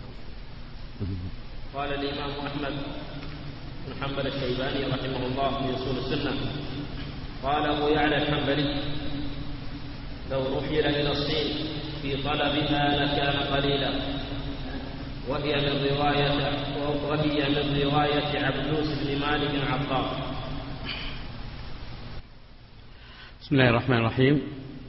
قال الإمام أحمد بن حنبل الشيباني رحمه الله في أصول السنة، قال أبو يعلى الحنبلي لو رحل إلى الصين في طلبها لكان قليلا. وهي من رواية وهي من رواية عبدوس بن مالك بن عطار. بسم الله الرحمن الرحيم.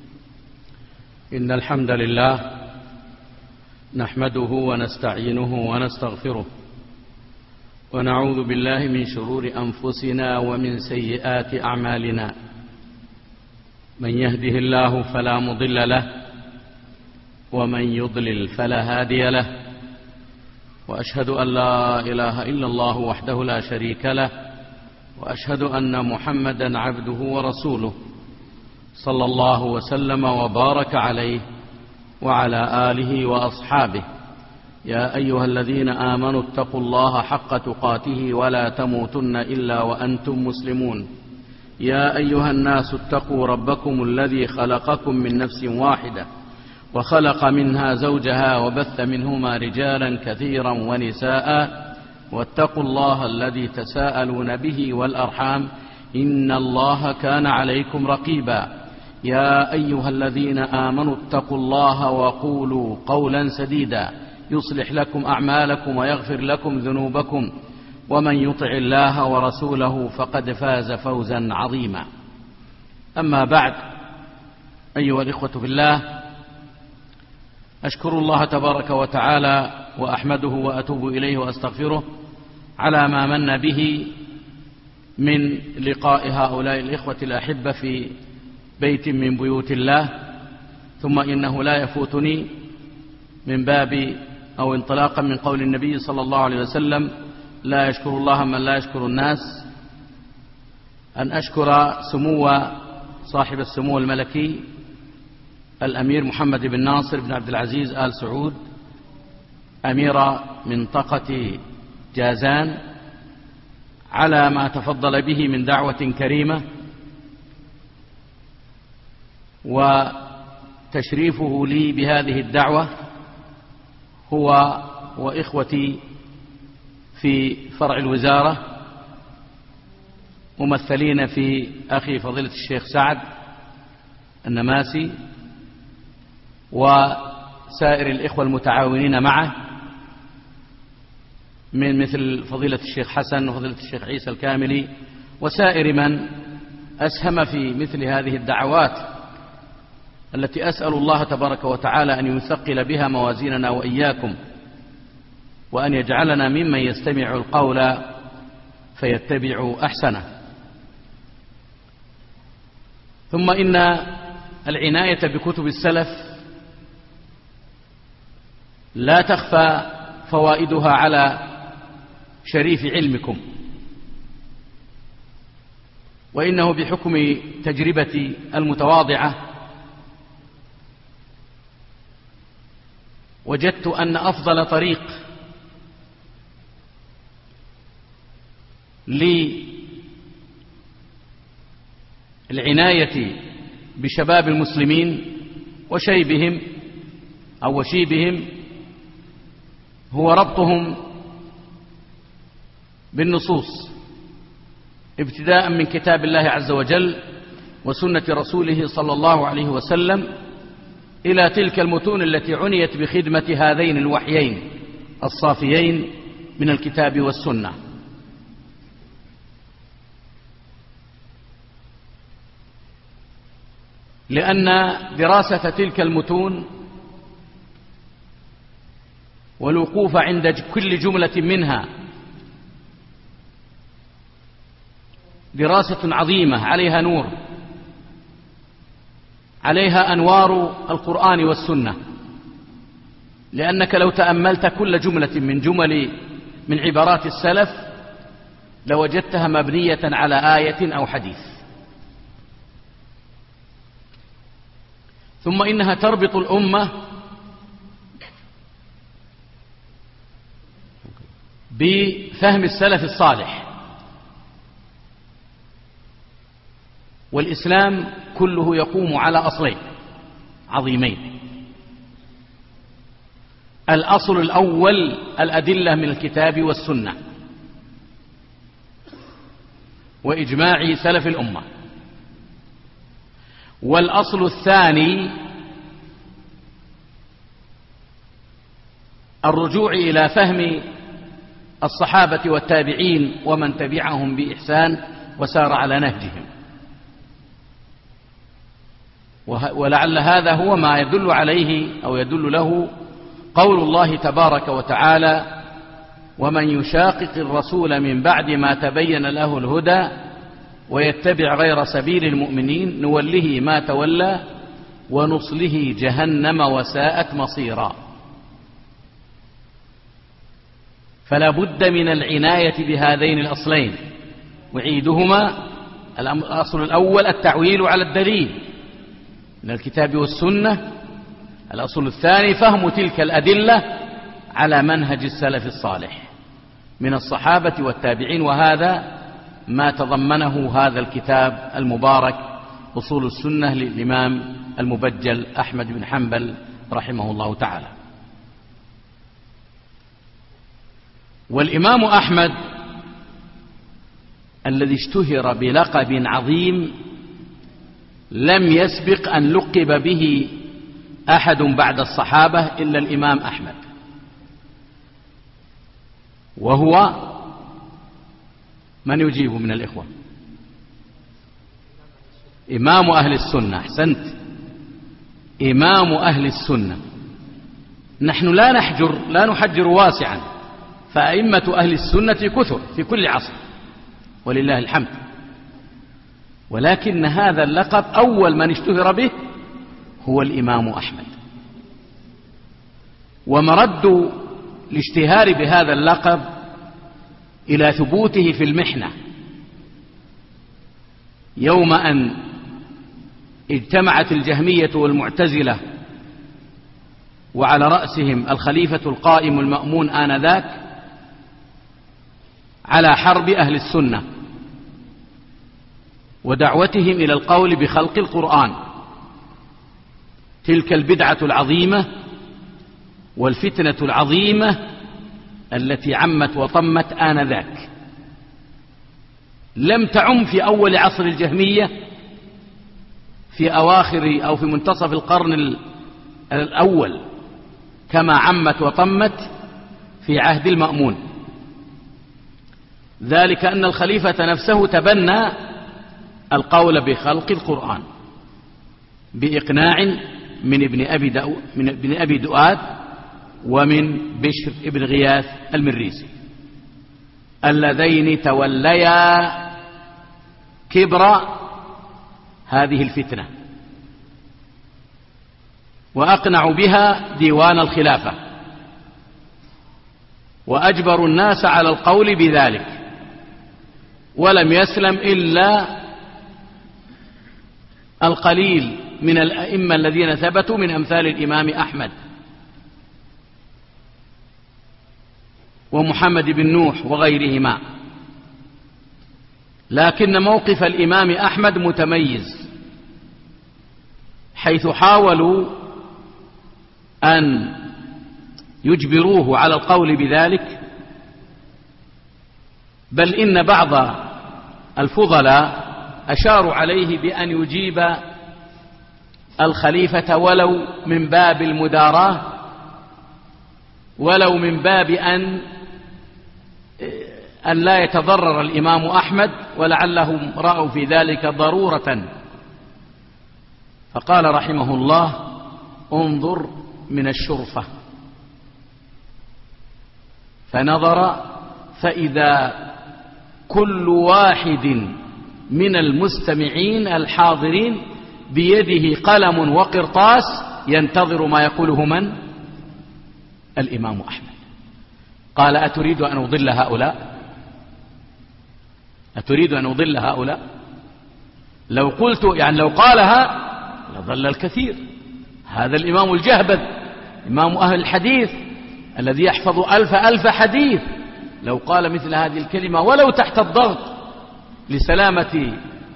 إن الحمد لله نحمده ونستعينه ونستغفره، ونعوذ بالله من شرور أنفسنا ومن سيئات أعمالنا. من يهده الله فلا مضل له، ومن يضلل فلا هادي له، وأشهد أن لا إله إلا الله وحده لا شريك له، وأشهد أن محمدا عبده ورسوله صلى الله وسلم وبارك عليه وعلى آله وأصحابه. يا أيها الذين آمنوا اتقوا الله حق تقاته ولا تموتن إلا وأنتم مسلمون. يا أيها الناس اتقوا ربكم الذي خلقكم من نفس واحدة وخلق منها زوجها وبث منهما رجالا كثيرا ونساء، واتقوا الله الذي تساءلون به والأرحام إن الله كان عليكم رقيبا. يا أيها الذين آمنوا اتقوا الله وقولوا قولا سديدا يصلح لكم أعمالكم ويغفر لكم ذنوبكم، ومن يطع الله ورسوله فقد فاز فوزا عظيما. أما بعد، أيها الإخوة في الله، أشكر الله تبارك وتعالى وأحمده وأتوب إليه وأستغفره على ما من به من لقاء هؤلاء الإخوة الأحبة في بيت من بيوت الله. ثم إنه لا يفوتني من باب أو انطلاقا من قول النبي صلى الله عليه وسلم: لا يشكر الله من لا يشكر الناس، أن أشكر سمو صاحب السمو الملكي الأمير محمد بن ناصر بن عبد العزيز آل سعود أمير منطقة جازان على ما تفضل به من دعوة كريمة، وتشريفه لي بهذه الدعوة هو وإخوتي في فرع الوزارة ممثلين في أخي فضيلة الشيخ سعد النماسي وسائر الإخوة المتعاونين معه من مثل فضيلة الشيخ حسن وفضيلة الشيخ عيسى الكاملي وسائر من أسهم في مثل هذه الدعوات التي أسأل الله تبارك وتعالى أن يثقل بها موازيننا وإياكم، وأن يجعلنا ممن يستمع القول فيتبع أحسنه. ثم إن العناية بكتب السلف لا تخفى فوائدها على شريف علمكم، وإنه بحكم تجربتي المتواضعة وجدت أن أفضل طريق للعناية بشباب المسلمين وشيبهم أو وشيبهم هو ربطهم بالنصوص، ابتداء من كتاب الله عز وجل وسنة رسوله صلى الله عليه وسلم إلى تلك المتون التي عنيت بخدمة هذين الوحيين الصافيين من الكتاب والسنة. لأن دراسة تلك المتون والوقوف عند كل جملة منها دراسة عظيمة عليها نور، عليها أنوار القرآن والسنة، لأنك لو تأملت كل جملة من جمل من عبارات السلف لوجدتها مبنية على آية أو حديث. ثم إنها تربط الأمة بفهم السلف الصالح، والإسلام كله يقوم على أصلين عظيمين. الأصل الأول الأدلة من الكتاب والسنة وإجماع سلف الأمة، والأصل الثاني الرجوع إلى فهم الصحابة والتابعين ومن تبعهم بإحسان وسار على نهجهم. ولعل هذا هو ما يدل عليه أو يدل له قول الله تبارك وتعالى: ومن يشاقق الرسول من بعد ما تبين له الهدى ويتبع غير سبيل المؤمنين نوله ما تولى ونصله جهنم وساءت مصيرا. فلا بد من العناية بهذين الأصلين وعيدهما: الأصل الأول التعويل على الدليل من الكتاب والسنة، الأصل الثاني فهم تلك الأدلة على منهج السلف الصالح من الصحابة والتابعين، وهذا ما تضمنه هذا الكتاب المبارك أصول السنة للإمام المبجل أحمد بن حنبل رحمه الله تعالى. والإمام أحمد الذي اشتهر بلقب عظيم لم يسبق أن لقب به أحد بعد الصحابة إلا الإمام أحمد، وهو من يجيب من الإخوة؟ إمام أهل السنة. أحسنت، إمام أهل السنة. نحن لا نحجر لا نحجر واسعا، فأئمة أهل السنة كثر في كل عصر ولله الحمد، ولكن هذا اللقب أول من اشتهر به هو الإمام أحمد. ومرد الاشتهار بهذا اللقب إلى ثبوته في المحنة يوم أن اجتمعت الجهمية والمعتزلة وعلى رأسهم الخليفة القائم المأمون آنذاك على حرب أهل السنة ودعوتهم إلى القول بخلق القرآن، تلك البدعة العظيمة والفتنة العظيمة التي عمت وطمت آنذاك لم تعم في أول عصر الجهمية في أواخر أو في منتصف القرن الأول كما عمت وطمت في عهد المأمون. ذلك أن الخليفة نفسه تبنى القول بخلق القرآن بإقناع من ابن أبي, دو من ابن أبي دؤاد ومن بشر ابن غياث المريسي اللذين توليا كبر هذه الفتنة وأقنعوا بها ديوان الخلافة وأجبروا الناس على القول بذلك، ولم يسلم إلا القليل من الأئمة الذين ثبتوا من أمثال الإمام أحمد ومحمد بن نوح وغيرهما. لكن موقف الإمام أحمد متميز، حيث حاولوا أن يجبروه على القول بذلك، بل إن بعض الفضلاء أشاروا عليه بأن يجيب الخليفة ولو من باب المداراة، ولو من باب أن أن لا يتضرر الإمام أحمد، ولعلهم رأوا في ذلك ضرورة. فقال رحمه الله: انظر من الشرفة. فنظر فإذا كل واحد من المستمعين الحاضرين بيده قلم وقرطاس ينتظر ما يقوله من؟ الإمام أحمد. قال: أتريد أن أضل هؤلاء؟ أتريد أن أضل هؤلاء؟ لو قلت يعني لو قالها لضل الكثير. هذا الإمام الجهبذ إمام أهل الحديث الذي يحفظ ألف ألف حديث، لو قال مثل هذه الكلمة ولو تحت الضغط لسلامة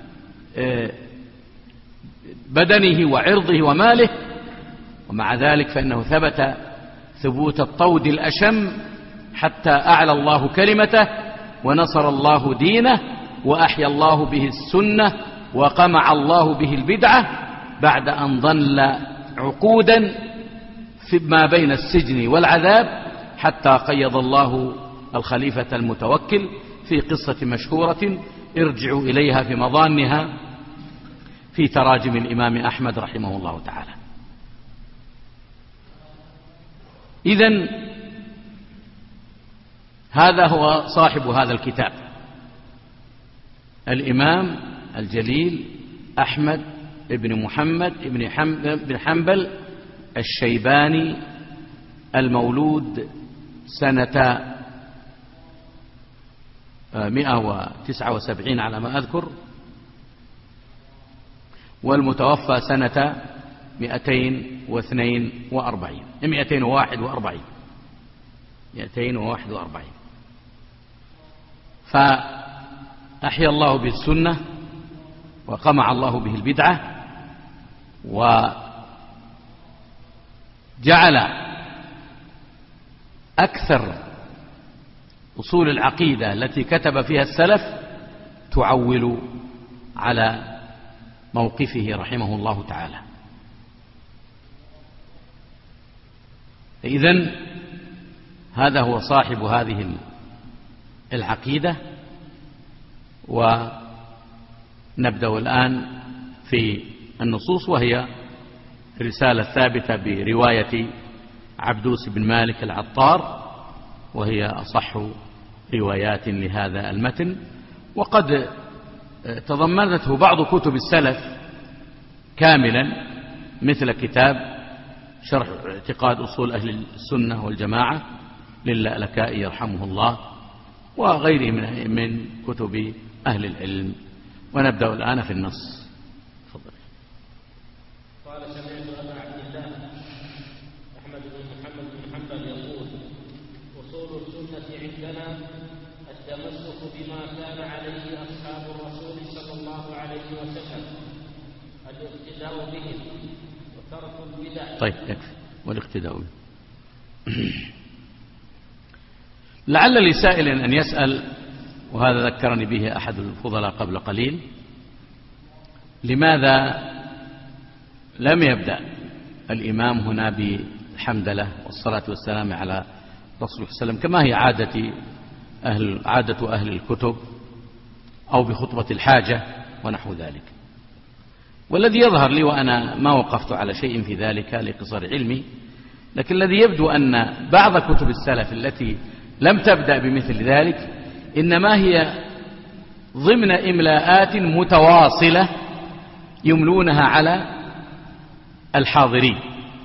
بدنه وعرضه وماله، ومع ذلك فإنه ثبت ثبوت الطود الأشم حتى أعلى الله كلمته ونصر الله دينه وأحيا الله به السنة وقمع الله به البدعة، بعد أن ضل عقودا فيما بين السجن والعذاب، حتى قيض الله الخليفة المتوكل في قصة مشهورة ارجعوا إليها في مظانها في تراجم الإمام أحمد رحمه الله تعالى. إذن هذا هو صاحب هذا الكتاب، الإمام الجليل أحمد بن محمد بن حنبل الشيباني، المولود سنة مئة وتسعة وسبعين على ما أذكر، والمتوفى سنة مئتين واثنين وأربعين مئتين وواحد وأربعين مئتين وواحد وأربعين فأحيا الله به السنة وقمع الله به البدعة، وجعل أكثر أصول العقيدة التي كتب فيها السلف تعول على موقفه رحمه الله تعالى. إذن هذا هو صاحب هذه العقيدة. ونبدأ الآن في النصوص، وهي رسالة ثابتة برواية عبدوس بن مالك العطار، وهي أصح روايات لهذا المتن، وقد تضمنته بعض كتب السلف كاملا، مثل كتاب شرح اعتقاد أصول أهل السنة والجماعة للألكائي يرحمه الله، وغيره من من كتب أهل العلم. ونبدأ الآن في النص. تفضل. قال: سمعت أبا عبد الله أحمد بن محمد بن حنبل يقول: أصول السنة عندنا التمسك بما كان عليه أصحاب الرسول صلى الله عليه وسلم، الاقتداء بهم وترك البدع. طيب يكفي، والاقتداء. لعل لسائل أن يسأل، وهذا ذكرني به أحد الفضلاء قبل قليل: لماذا لم يبدأ الإمام هنا بالحمدلة والصلاة والسلام على رسول الله صلى الله عليه وسلم كما هي عادة أهل, عادة أهل الكتب، أو بخطبة الحاجة ونحو ذلك؟ والذي يظهر لي، وأنا ما وقفت على شيء في ذلك لقصر علمي، لكن الذي يبدو أن بعض كتب السلف التي لم تبدأ بمثل ذلك إنما هي ضمن إملاءات متواصلة يملونها على الحاضرين،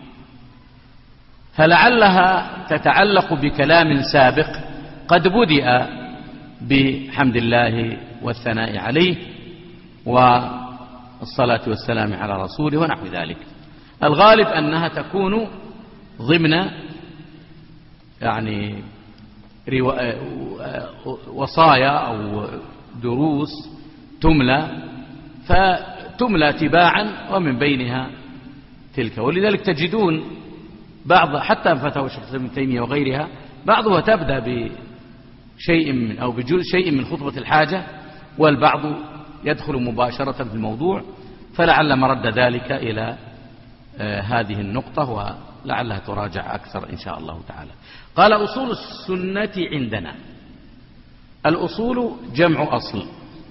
فلعلها تتعلق بكلام سابق قد بدأ بحمد الله والثناء عليه والصلاة والسلام على رسوله ونحو ذلك. الغالب أنها تكون ضمن يعني وصايا أو دروس تملى، فتملى تباعا ومن بينها تلك. ولذلك تجدون بعض حتى فتاوى الشيخ ابن تيمية وغيرها بعضها تبدأ بشيء من أو بجزء شيء من خطبة الحاجة، والبعض يدخل مباشرة في الموضوع، فلعل مرد ذلك إلى هذه النقطة، ولعلها تراجع أكثر إن شاء الله تعالى. قال: أصول السنة عندنا. الأصول جمع أصل،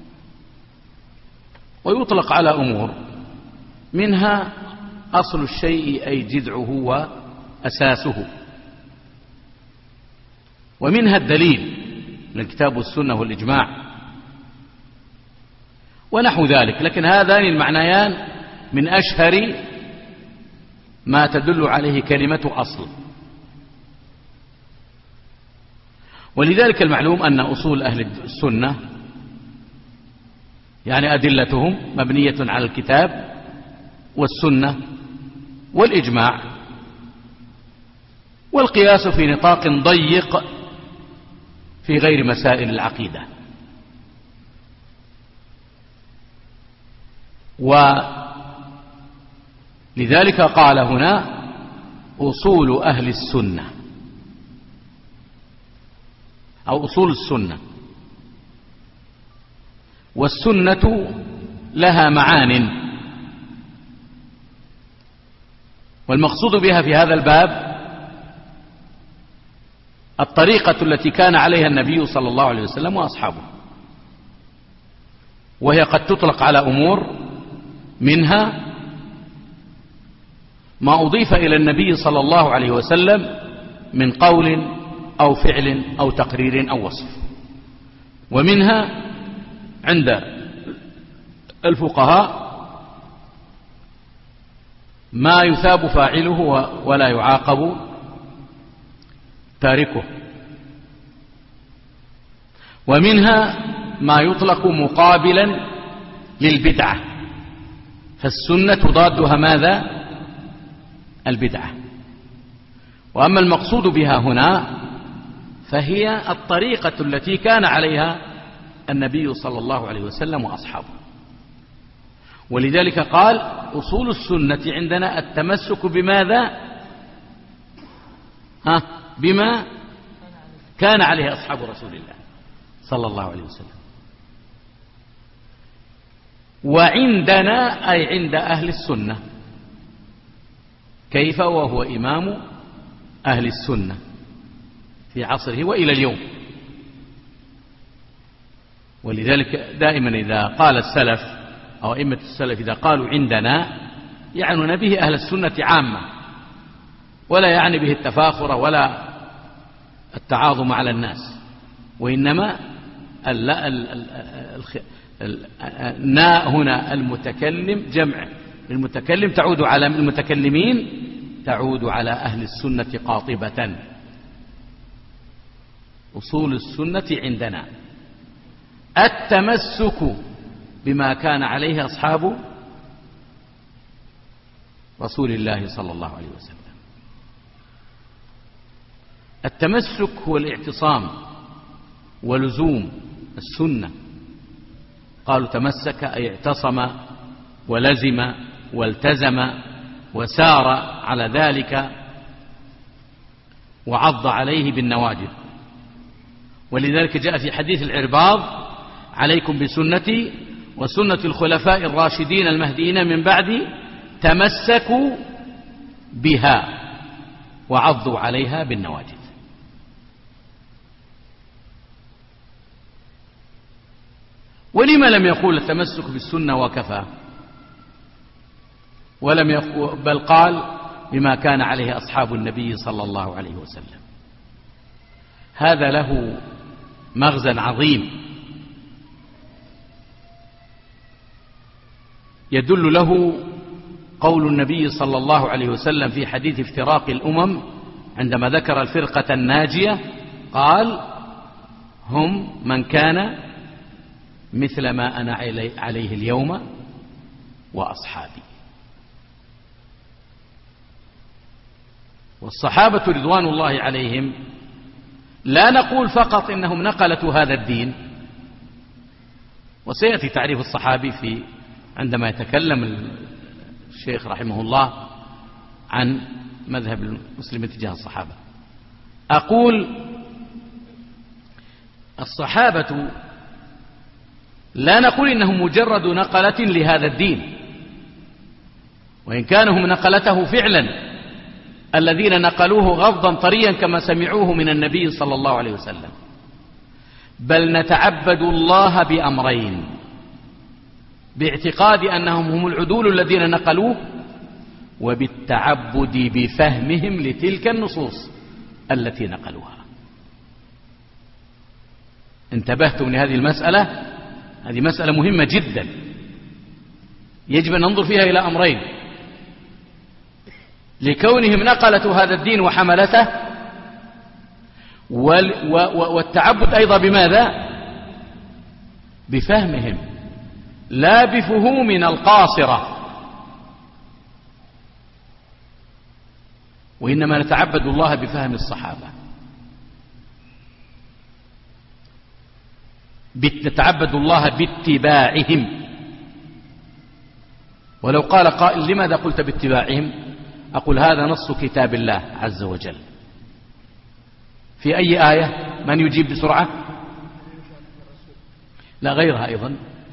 ويطلق على أمور، منها أصل الشيء أي جذعه وأساسه، ومنها الدليل من الكتاب والسنة والإجماع ونحو ذلك. لكن هذان المعنيان من أشهر ما تدل عليه كلمة أصل. ولذلك المعلوم أن أصول أهل السنة يعني أدلتهم مبنية على الكتاب والسنة والإجماع، والقياس في نطاق ضيق في غير مسائل العقيدة. ولذلك قال هنا: أصول أهل السنة أو أصول السنة. والسنة لها معان، والمقصود بها في هذا الباب الطريقة التي كان عليها النبي صلى الله عليه وسلم وأصحابه، وهي قد تطلق على أمور، منها ما أضيف إلى النبي صلى الله عليه وسلم من قول أو فعل أو تقرير أو وصف، ومنها عند الفقهاء ما يثاب فاعله ولا يعاقب تاركه، ومنها ما يطلق مقابلا للبدعة، فالسنة تضادها ماذا؟ البدعة. وأما المقصود بها هنا فهي الطريقة التي كان عليها النبي صلى الله عليه وسلم وأصحابه. ولذلك قال: أصول السنة عندنا التمسك بماذا؟ ها بما كان عليه أصحاب رسول الله صلى الله عليه وسلم. وعندنا أي عند أهل السنة. كيف وهو إمام أهل السنة في عصره وإلى اليوم. ولذلك دائما إذا قال السلف أو أئمة السلف إذا قالوا عندنا يعنون به أهل السنة عامة، ولا يعني به التفاخر ولا التعاظم على الناس، وإنما نا هنا المتكلم جمع المتكلم تعود على المتكلمين، تعود على أهل السنة قاطبة. أصول السنة عندنا التمسك بما كان عليه أصحاب رسول الله صلى الله عليه وسلم. التمسك هو الاعتصام ولزوم السنة. قالوا تمسك أي اعتصم ولزم والتزم وسار على ذلك وعض عليه بالنواجذ. ولذلك جاء في حديث العرباض: عليكم بسنتي وسنة الخلفاء الراشدين المهديين من بعدي، تمسكوا بها وعضوا عليها بالنواجذ. ولما لم يقول التمسك بالسنة وكفى، ولم يقول بل قال بما كان عليه أصحاب النبي صلى الله عليه وسلم؟ هذا له مغزى عظيم يدل له قول النبي صلى الله عليه وسلم في حديث افتراق الأمم عندما ذكر الفرقة الناجية، قال: هم من كان مثل ما أنا عليه اليوم وأصحابي. والصحابة رضوان الله عليهم لا نقول فقط إنهم نقلة هذا الدين، وسيأتي تعريف الصحابي في عندما يتكلم الشيخ رحمه الله عن مذهب المسلمين تجاه الصحابة. أقول الصحابة لا نقول إنهم مجرد نقلة لهذا الدين، وإن كانوا هم نقلته فعلا الذين نقلوه غضا طريا كما سمعوه من النبي صلى الله عليه وسلم، بل نتعبد الله بأمرين: باعتقاد أنهم هم العدول الذين نقلوه، وبالتعبد بفهمهم لتلك النصوص التي نقلوها. انتبهتم لهذه المسألة؟ هذه مسألة مهمة جدا يجب أن ننظر فيها إلى أمرين: لكونهم نقلة هذا الدين وحملته، والتعبد أيضا بماذا؟ بفهمهم، لا بفهومنا القاصرة، وإنما نتعبد الله بفهم الصحابة، نتعبد الله باتباعهم. ولو قال قائل: لماذا قلت باتباعهم؟ أقول هذا نص كتاب الله عز وجل. في أي آية؟ من يجيب بسرعة؟ لا، غيرها أيضا.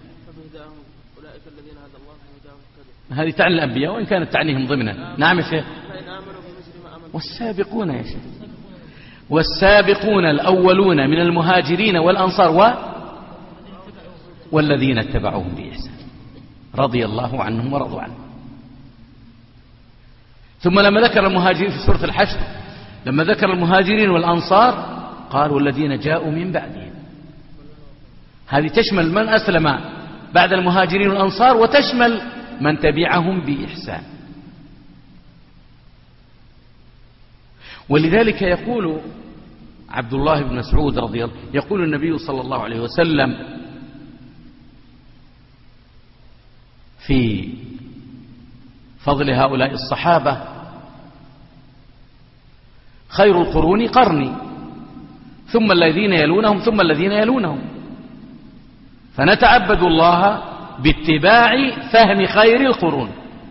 هذه تعني الأنبياء وإن كانت تعنيهم ضمنا. نعم يا شيخ. والسابقون يا شيخ، والسابقون الأولون من المهاجرين والأنصار و والذين اتبعوهم بإحسان رضي الله عنهم ورضوا عنه. ثم لما ذكر المهاجرين في سورة الحشر، لما ذكر المهاجرين والأنصار قال: والذين جاءوا من بعدهم. هذه تشمل من أسلم بعد المهاجرين والأنصار، وتشمل من تبعهم بإحسان. ولذلك يقول عبد الله بن مسعود رضي الله، يقول النبي صلى الله عليه وسلم في فضل هؤلاء الصحابة: خير القرون قرني، ثم الذين يلونهم، ثم الذين يلونهم. فنتعبد الله باتباع فهم خير القرون،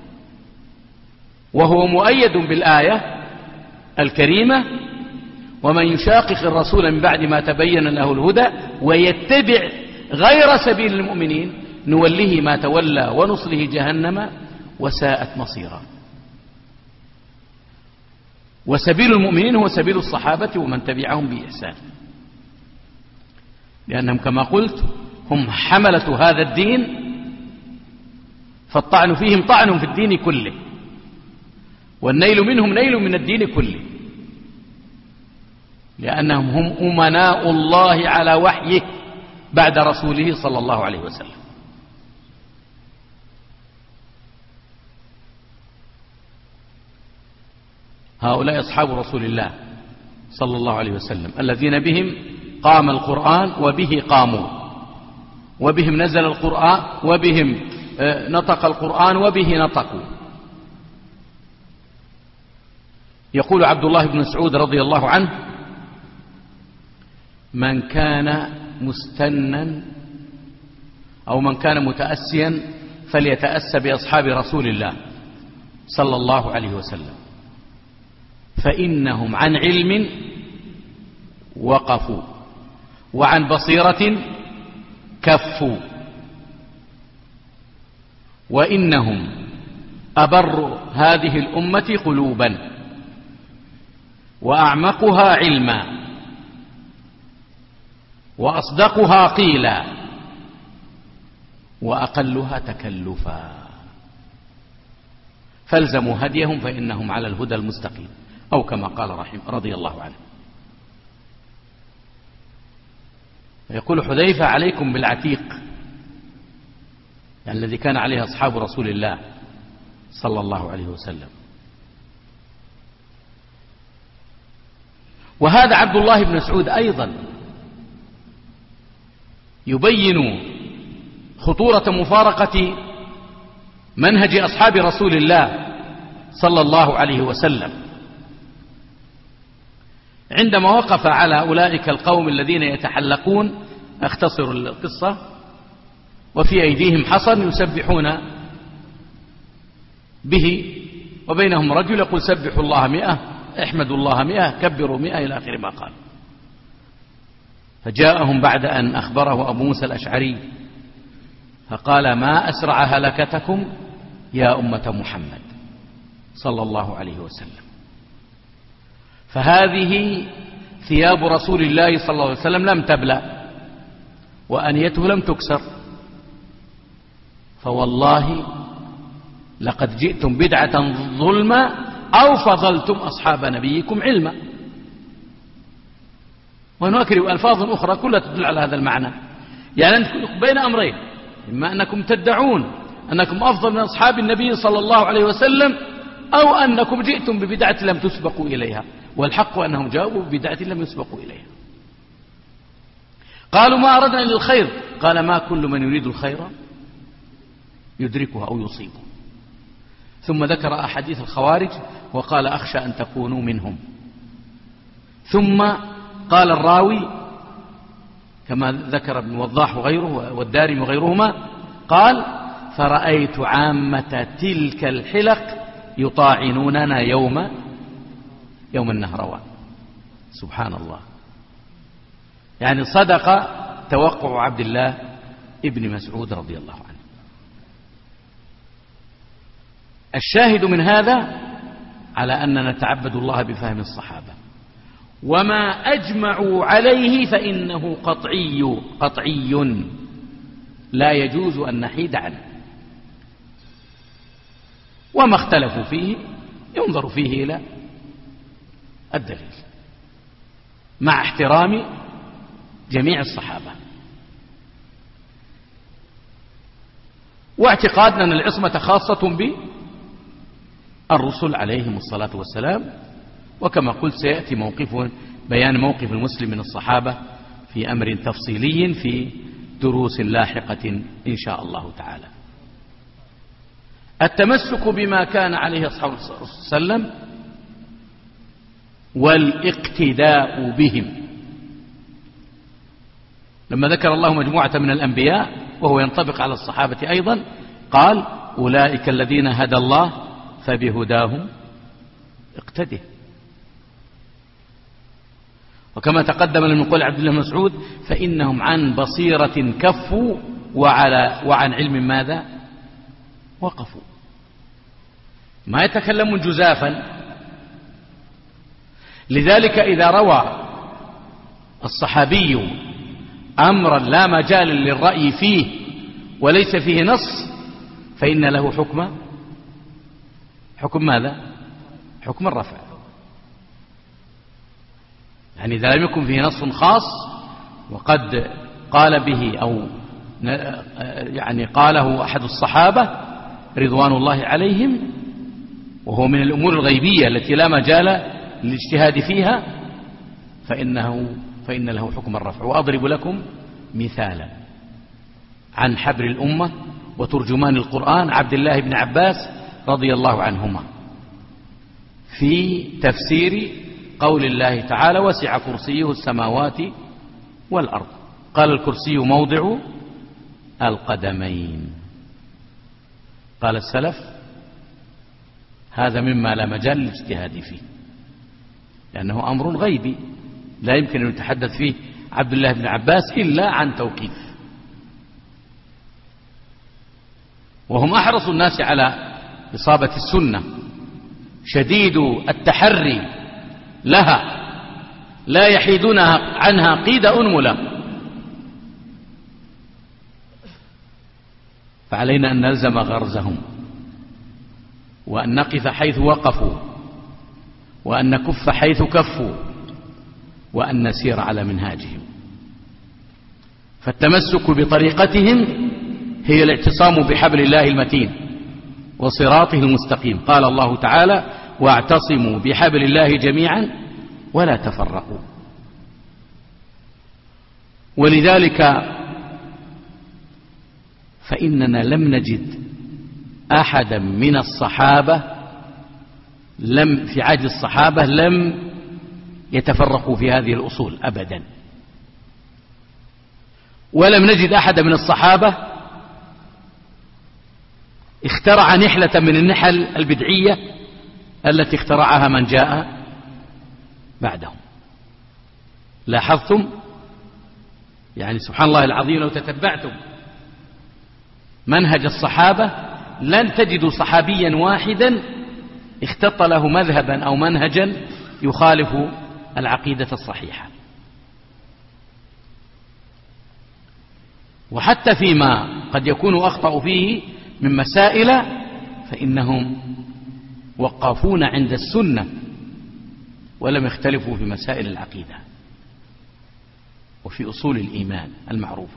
وهو مؤيد بالآية الكريمة: ومن يشاقق الرسول من بعد ما تبين له الهدى ويتبع غير سبيل المؤمنين نوله ما تولى ونصله جهنم وساءت مصيرا. وسبيل المؤمنين هو سبيل الصحابة ومن تبعهم بإحسان، لأنهم كما قلت هم حملة هذا الدين، فالطعن فيهم طعن في الدين كله، والنيل منهم نيل من الدين كله، لأنهم هم أمناء الله على وحيه بعد رسوله صلى الله عليه وسلم. هؤلاء أصحاب رسول الله صلى الله عليه وسلم الذين بهم قام القرآن وبه قاموا، وبهم نزل القرآن، وبهم نطق القرآن وبه نطقوا. يقول عبد الله بن مسعود رضي الله عنه: من كان مستنا أو من كان متأسيا فليتأسى بأصحاب رسول الله صلى الله عليه وسلم، فإنهم عن علم وقفوا وعن بصيرة كفوا، وإنهم أبر هذه الأمة قلوبا وأعمقها علما وأصدقها قيلا وأقلها تكلفا، فالزموا هديهم فإنهم على الهدى المستقيم، أو كما قال رحمه رضي الله عنه. يقول حذيفة: عليكم بالعتيق، يعني الذي كان عليه أصحاب رسول الله صلى الله عليه وسلم. وهذا عبد الله بن مسعود أيضا يبين خطورة مفارقة منهج أصحاب رسول الله صلى الله عليه وسلم، عندما وقف على أولئك القوم الذين يتحلقون، أختصر القصة، وفي أيديهم حصن يسبحون به، وبينهم رجل يقول: سبحوا الله مئة، احمدوا الله مئة، كبروا مئة، إلى آخر ما قال. فجاءهم بعد أن أخبره أبو موسى الأشعري فقال: ما أسرع هلكتكم يا أمة محمد صلى الله عليه وسلم. فهذه ثياب رسول الله صلى الله عليه وسلم لم تبلى وأنيته لم تكسر، فوالله لقد جئتم بدعة ظلما أو فضلتم أصحاب نبيكم علما. وهناك ألفاظ أخرى كلها تدل على هذا المعنى، يعني أنكم بين أمرين: إما أنكم تدعون أنكم أفضل من أصحاب النبي صلى الله عليه وسلم، أو أنكم جئتم ببدعة لم تسبقوا إليها، والحق أنهم جاءوا ببدعة لم يسبقوا إليها. قالوا: ما أردنا إلا الخير. قال: ما كل من يريد الخير يدركها أو يصيبه. ثم ذكر أحاديث الخوارج وقال: أخشى أن تكونوا منهم. ثم قال الراوي كما ذكر ابن وضاح وغيره والدارمي وغيرهما، قال: فرأيت عامة تلك الحلق يطاعنوننا يوم يوم النهروان. سبحان الله، يعني صدق توقع عبد الله ابن مسعود رضي الله عنه. الشاهد من هذا على أننا نتعبد الله بفهم الصحابة، وما أجمعوا عليه فإنه قطعي قطعي لا يجوز أن نحيد عنه، وما اختلفوا فيه ينظر فيه إلى الدليل مع احترام جميع الصحابة، واعتقادنا أن العصمة خاصة بالرسل عليهم الصلاة والسلام. وكما قلت سيأتي موقف بيان موقف المسلم من الصحابة في أمر تفصيلي في دروس لاحقة إن شاء الله تعالى. التمسك بما كان عليه أصحاب الرسول صلى الله عليه وسلم والاقتداء بهم. لما ذكر الله مجموعة من الأنبياء وهو ينطبق على الصحابة أيضا، قال: أولئك الذين هدى الله فبهداهم اقتده. وكما تقدم من قول عبد الله بن مسعود: فإنهم عن بصيرة كفوا وعلى وعن علم ماذا وقفوا. ما يتكلمون جزافا. لذلك إذا روى الصحابي أمرا لا مجال للرأي فيه وليس فيه نص فإن له حكم حكم ماذا؟ حكم الرفع. يعني إذا لم يكن فيه نص خاص وقد قال به أو يعني قاله أحد الصحابة رضوان الله عليهم، وهو من الأمور الغيبية التي لا مجال للاجتهاد فيها، فإنه فإن له حكم الرفع. وأضرب لكم مثالا عن حبر الأمة وترجمان القرآن عبد الله بن عباس رضي الله عنهما في تفسير قول الله تعالى: وسع كرسيه السماوات والأرض. قال: الكرسي موضع القدمين. قال السلف: هذا مما لا مجال للاجتهاد فيه، لأنه أمر غيبي لا يمكن أن يتحدث فيه عبد الله بن عباس إلا عن توقيف، وهم أحرص الناس على إصابة السنة، شديد التحري لها، لا يحيدون عنها قيد أنملة. فعلينا أن نلزم غرزهم، وأن نقف حيث وقفوا، وأن نكف حيث كفوا، وأن نسير على منهاجهم. فالتمسك بطريقتهم هي الاعتصام بحبل الله المتين وصراطه المستقيم. قال الله تعالى: واعتصموا بحبل الله جميعا ولا تفرقوا. ولذلك فإننا لم نجد أحدا من الصحابة لم في عهد الصحابة لم يتفرقوا في هذه الأصول أبدا، ولم نجد أحدا من الصحابة اخترع نحلة من النحل البدعية التي اخترعها من جاء بعدهم. لاحظتم؟ يعني سبحان الله العظيم، لو تتبعتم منهج الصحابة لن تجدوا صحابيا واحدا اختط له مذهبا أو منهجا يخالف العقيدة الصحيحة. وحتى فيما قد يكون أخطأوا فيه من مسائل فإنهم وقفون عند السنة ولم يختلفوا في مسائل العقيدة وفي أصول الإيمان المعروفة.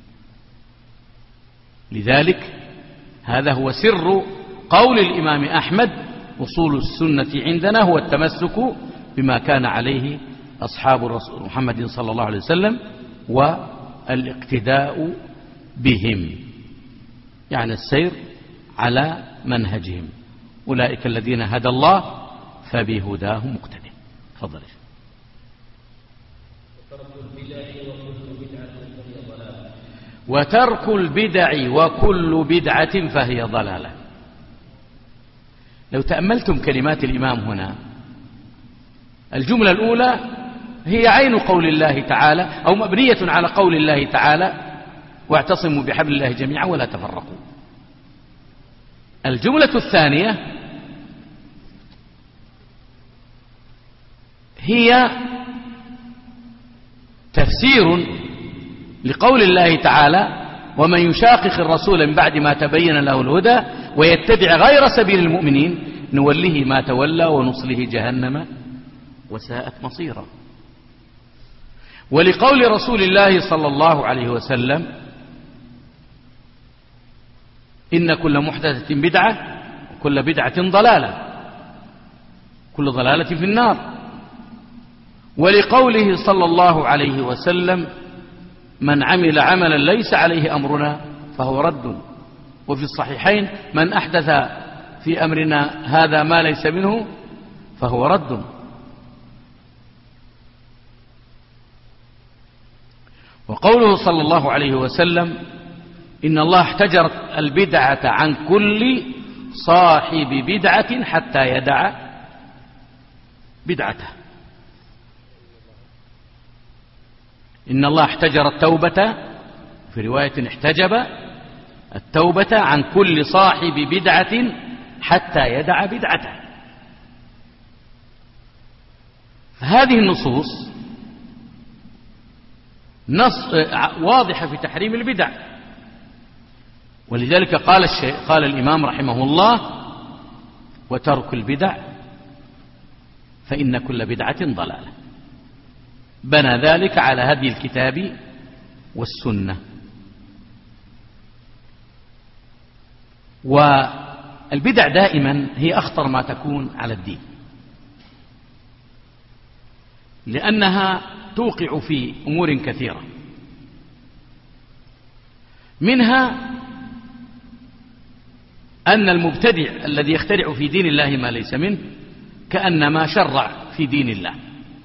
لذلك هذا هو سر قول الإمام أحمد: أصول السنة عندنا هو التمسك بما كان عليه أصحاب الرسول محمد صلى الله عليه وسلم والاقتداء بهم، يعني السير على منهجهم. أولئك الذين هدى الله فبهداه مقتدى. تفضل. وترك البدع وكل بدعة فهي ضلالة. لو تأملتم كلمات الإمام هنا، الجملة الأولى هي عين قول الله تعالى أو مبنية على قول الله تعالى: واعتصموا بحبل الله جميعا ولا تفرقوا. الجملة الثانية هي تفسير لقول الله تعالى: ومن يشاقق الرسول من بعد ما تبين له الهدى ويتبع غير سبيل المؤمنين نوله ما تولى ونصله جهنم وساءت مصيرا. ولقول رسول الله صلى الله عليه وسلم: إن كل محدثة بدعة وكل بدعة ضلالة كل ضلالة في النار. ولقوله صلى الله عليه وسلم: من عمل عملا ليس عليه أمرنا فهو رد. وفي الصحيحين: من أحدث في أمرنا هذا ما ليس منه فهو رد. وقوله صلى الله عليه وسلم: إن الله احتجر البدعة عن كل صاحب بدعة حتى يدع بدعته. إن الله احتجر التوبة، في رواية احتجب التوبة عن كل صاحب بدعة حتى يدع بدعته. فهذه النصوص نص واضحة في تحريم البدع. ولذلك قال الشيء قال الإمام رحمه الله: وترك البدع فإن كل بدعة ضلالة. بنى ذلك على هدي الكتاب والسنة. والبدع دائما هي أخطر ما تكون على الدين، لأنها توقع في أمور كثيرة، منها أن المبتدع الذي يخترع في دين الله ما ليس منه كأنما شرع في دين الله.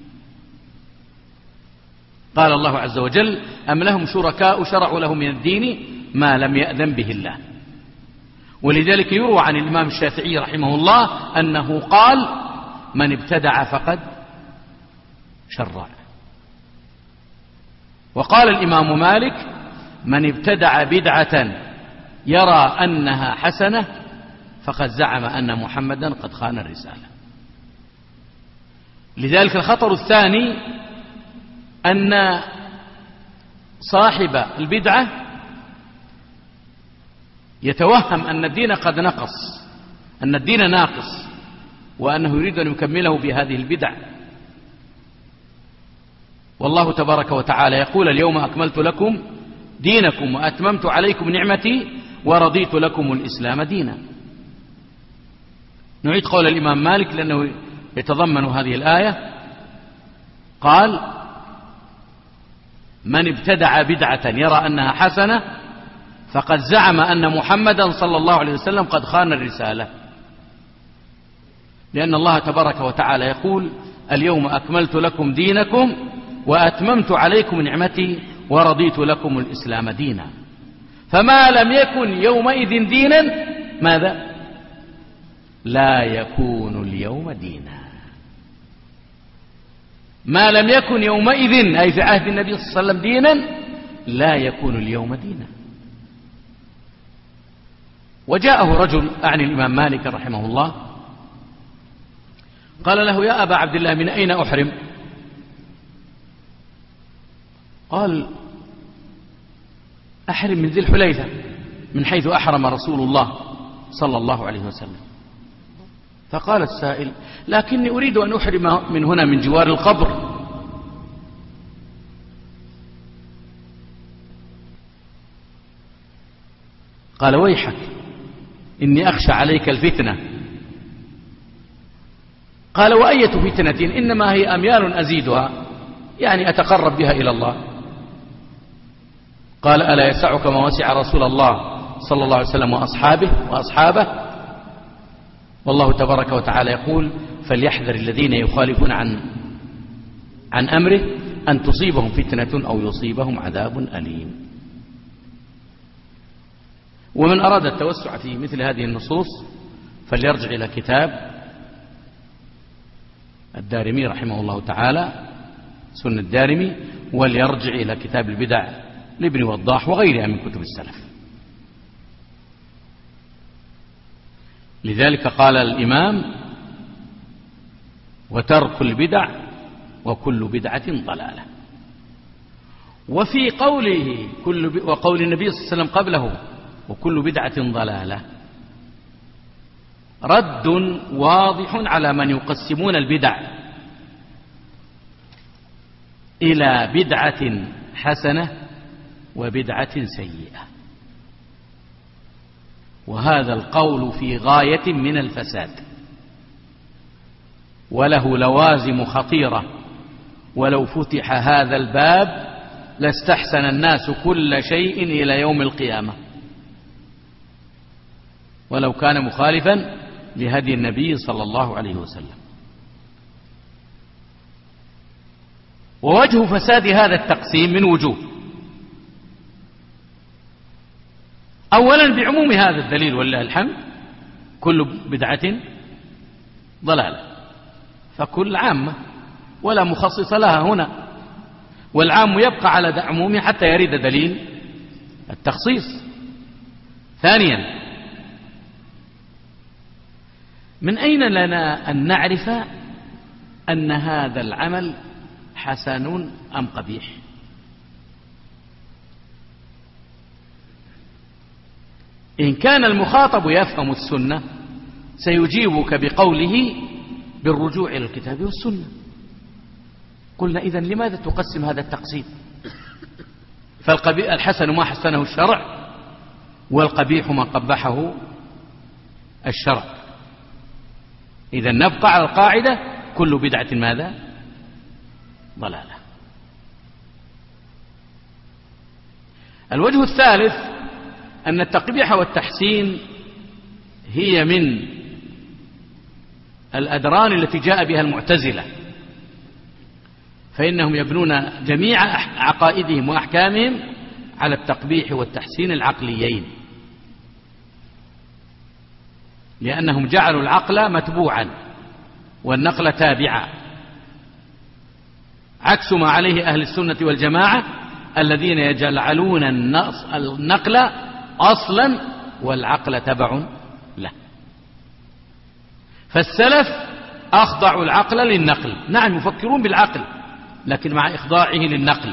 قال الله عز وجل: أم لهم شركاء شرعوا لهم من الدين ما لم يأذن به الله. ولذلك يروى عن الإمام الشافعي رحمه الله أنه قال: من ابتدع فقد شرع. وقال الإمام مالك: من ابتدع بدعة يرى أنها حسنة فقد زعم أن محمدا قد خان الرسالة. لذلك الخطر الثاني أن صاحب البدعة يتوهم أن الدين قد نقص، أن الدين ناقص، وأنه يريد أن يكمله بهذه البدع. والله تبارك وتعالى يقول: اليوم أكملت لكم دينكم وأتممت عليكم نعمتي ورضيت لكم الإسلام دينا. نعيد قول الإمام مالك لأنه يتضمن هذه الآية. قال: من ابتدع بدعة يرى أنها حسنة فقد زعم أن محمدا صلى الله عليه وسلم قد خان الرسالة، لأن الله تبارك وتعالى يقول: اليوم أكملت لكم دينكم وأتممت عليكم نعمتي ورضيت لكم الإسلام دينا. فما لم يكن يومئذ دينا ماذا؟ لا يكون اليوم دينا. ما لم يكن يومئذ أي في عهد النبي صلى الله عليه وسلم دينا لا يكون اليوم دينا. وجاءه رجل أعني الإمام مالك رحمه الله قال له: يا أبا عبد الله من أين أحرم؟ قال: أحرم من ذي الحليفة من حيث أحرم رسول الله صلى الله عليه وسلم. فقال السائل: لكني أريد أن أحرم من هنا من جوار القبر. قال: ويحك إني أخشى عليك الفتنة. قال: وأية فتنة؟ إنما هي أميال أزيدها، يعني أتقرب بها إلى الله. قال: ألا يسعك ما وسع رسول الله صلى الله عليه وسلم وأصحابه وأصحابه؟ والله تبارك وتعالى يقول: فليحذر الذين يخالفون عن عن أمره أن تصيبهم فتنة أو يصيبهم عذاب أليم. ومن أراد التوسع في مثل هذه النصوص فليرجع إلى كتاب الدارمي رحمه الله تعالى، سنة الدارمي، وليرجع إلى كتاب البدع لابن وضاح وغيرها من كتب السلف. لذلك قال الإمام: وترك البدع وكل بدعة ضلالة. وفي قوله كل ب... وقول النبي صلى الله عليه وسلم قبله وكل بدعة ضلالة رد واضح على من يقسمون البدع إلى بدعة حسنة وبدعة سيئة، وهذا القول في غاية من الفساد وله لوازم خطيرة، ولو فتح هذا الباب لاستحسن الناس كل شيء إلى يوم القيامة ولو كان مخالفا لهدي النبي صلى الله عليه وسلم. ووجه فساد هذا التقسيم من وجوه: أولا بعموم هذا الدليل ولله الحمد، كل بدعة ضلالة، فكل عامة ولا مخصص لها هنا، والعام يبقى على عمومه حتى يرد دليل التخصيص. ثانيا، من أين لنا أن نعرف أن هذا العمل حسن أم قبيح؟ إن كان المخاطب يفهم السنة سيجيبك بقوله بالرجوع إلى الكتاب والسنة. قلنا: إذن لماذا تقسم هذا التقسيم؟ فالحسن ما حسنه الشرع والقبيح ما قبحه الشرع. إذن نبقى على القاعدة: كل بدعة ماذا؟ ضلالة. الوجه الثالث أن التقبيح والتحسين هي من الأدران التي جاء بها المعتزلة، فإنهم يبنون جميع عقائدهم وأحكامهم على التقبيح والتحسين العقليين، لأنهم جعلوا العقل متبوعا والنقل تابعا، عكس ما عليه أهل السنة والجماعة الذين يجعلون النقل أصلا والعقل تبع له. فالسلف أخضعوا العقل للنقل، نعم يفكرون بالعقل لكن مع إخضاعه للنقل.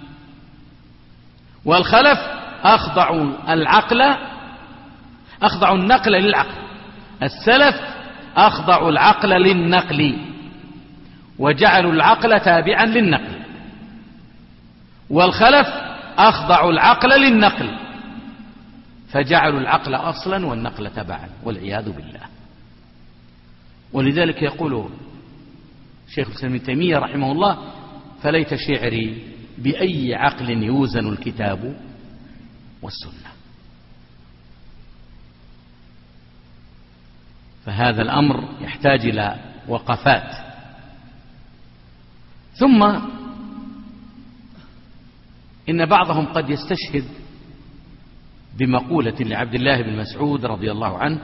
والخلف أخضعوا العقل أخضعوا النقل للعقل. السلف أخضعوا العقل للنقل وجعلوا العقل تابعا للنقل. والخلف أخضعوا العقل للنقل فجعلوا العقل أصلا والنقل تبعا والعياذ بالله. ولذلك يقول شيخ الإسلام ابن تيمية رحمه الله: فليت شعري بأي عقل يوزن الكتاب والسنة. فهذا الأمر يحتاج إلى وقفات. ثم إن بعضهم قد يستشهد بمقولة لعبد الله بن مسعود رضي الله عنه